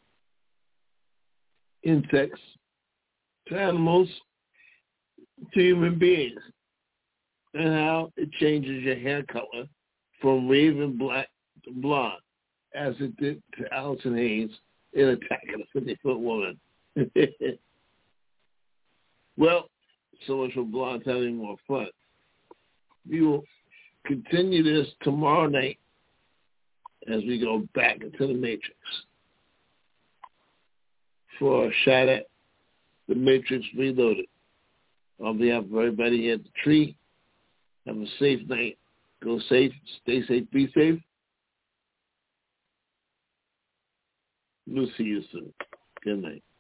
insects to animals to human beings, and how it changes your hair color from raven black to blonde, as it did to Allison Hayes in Attack of the fifty-foot Woman. Well, so much for blondes having more fun. We will continue this tomorrow night as we go back into the Matrix for a shot at The Matrix Reloaded. On behalf of everybody here at the tree, have a safe night. Go safe, stay safe, be safe. We'll see you soon. Good night.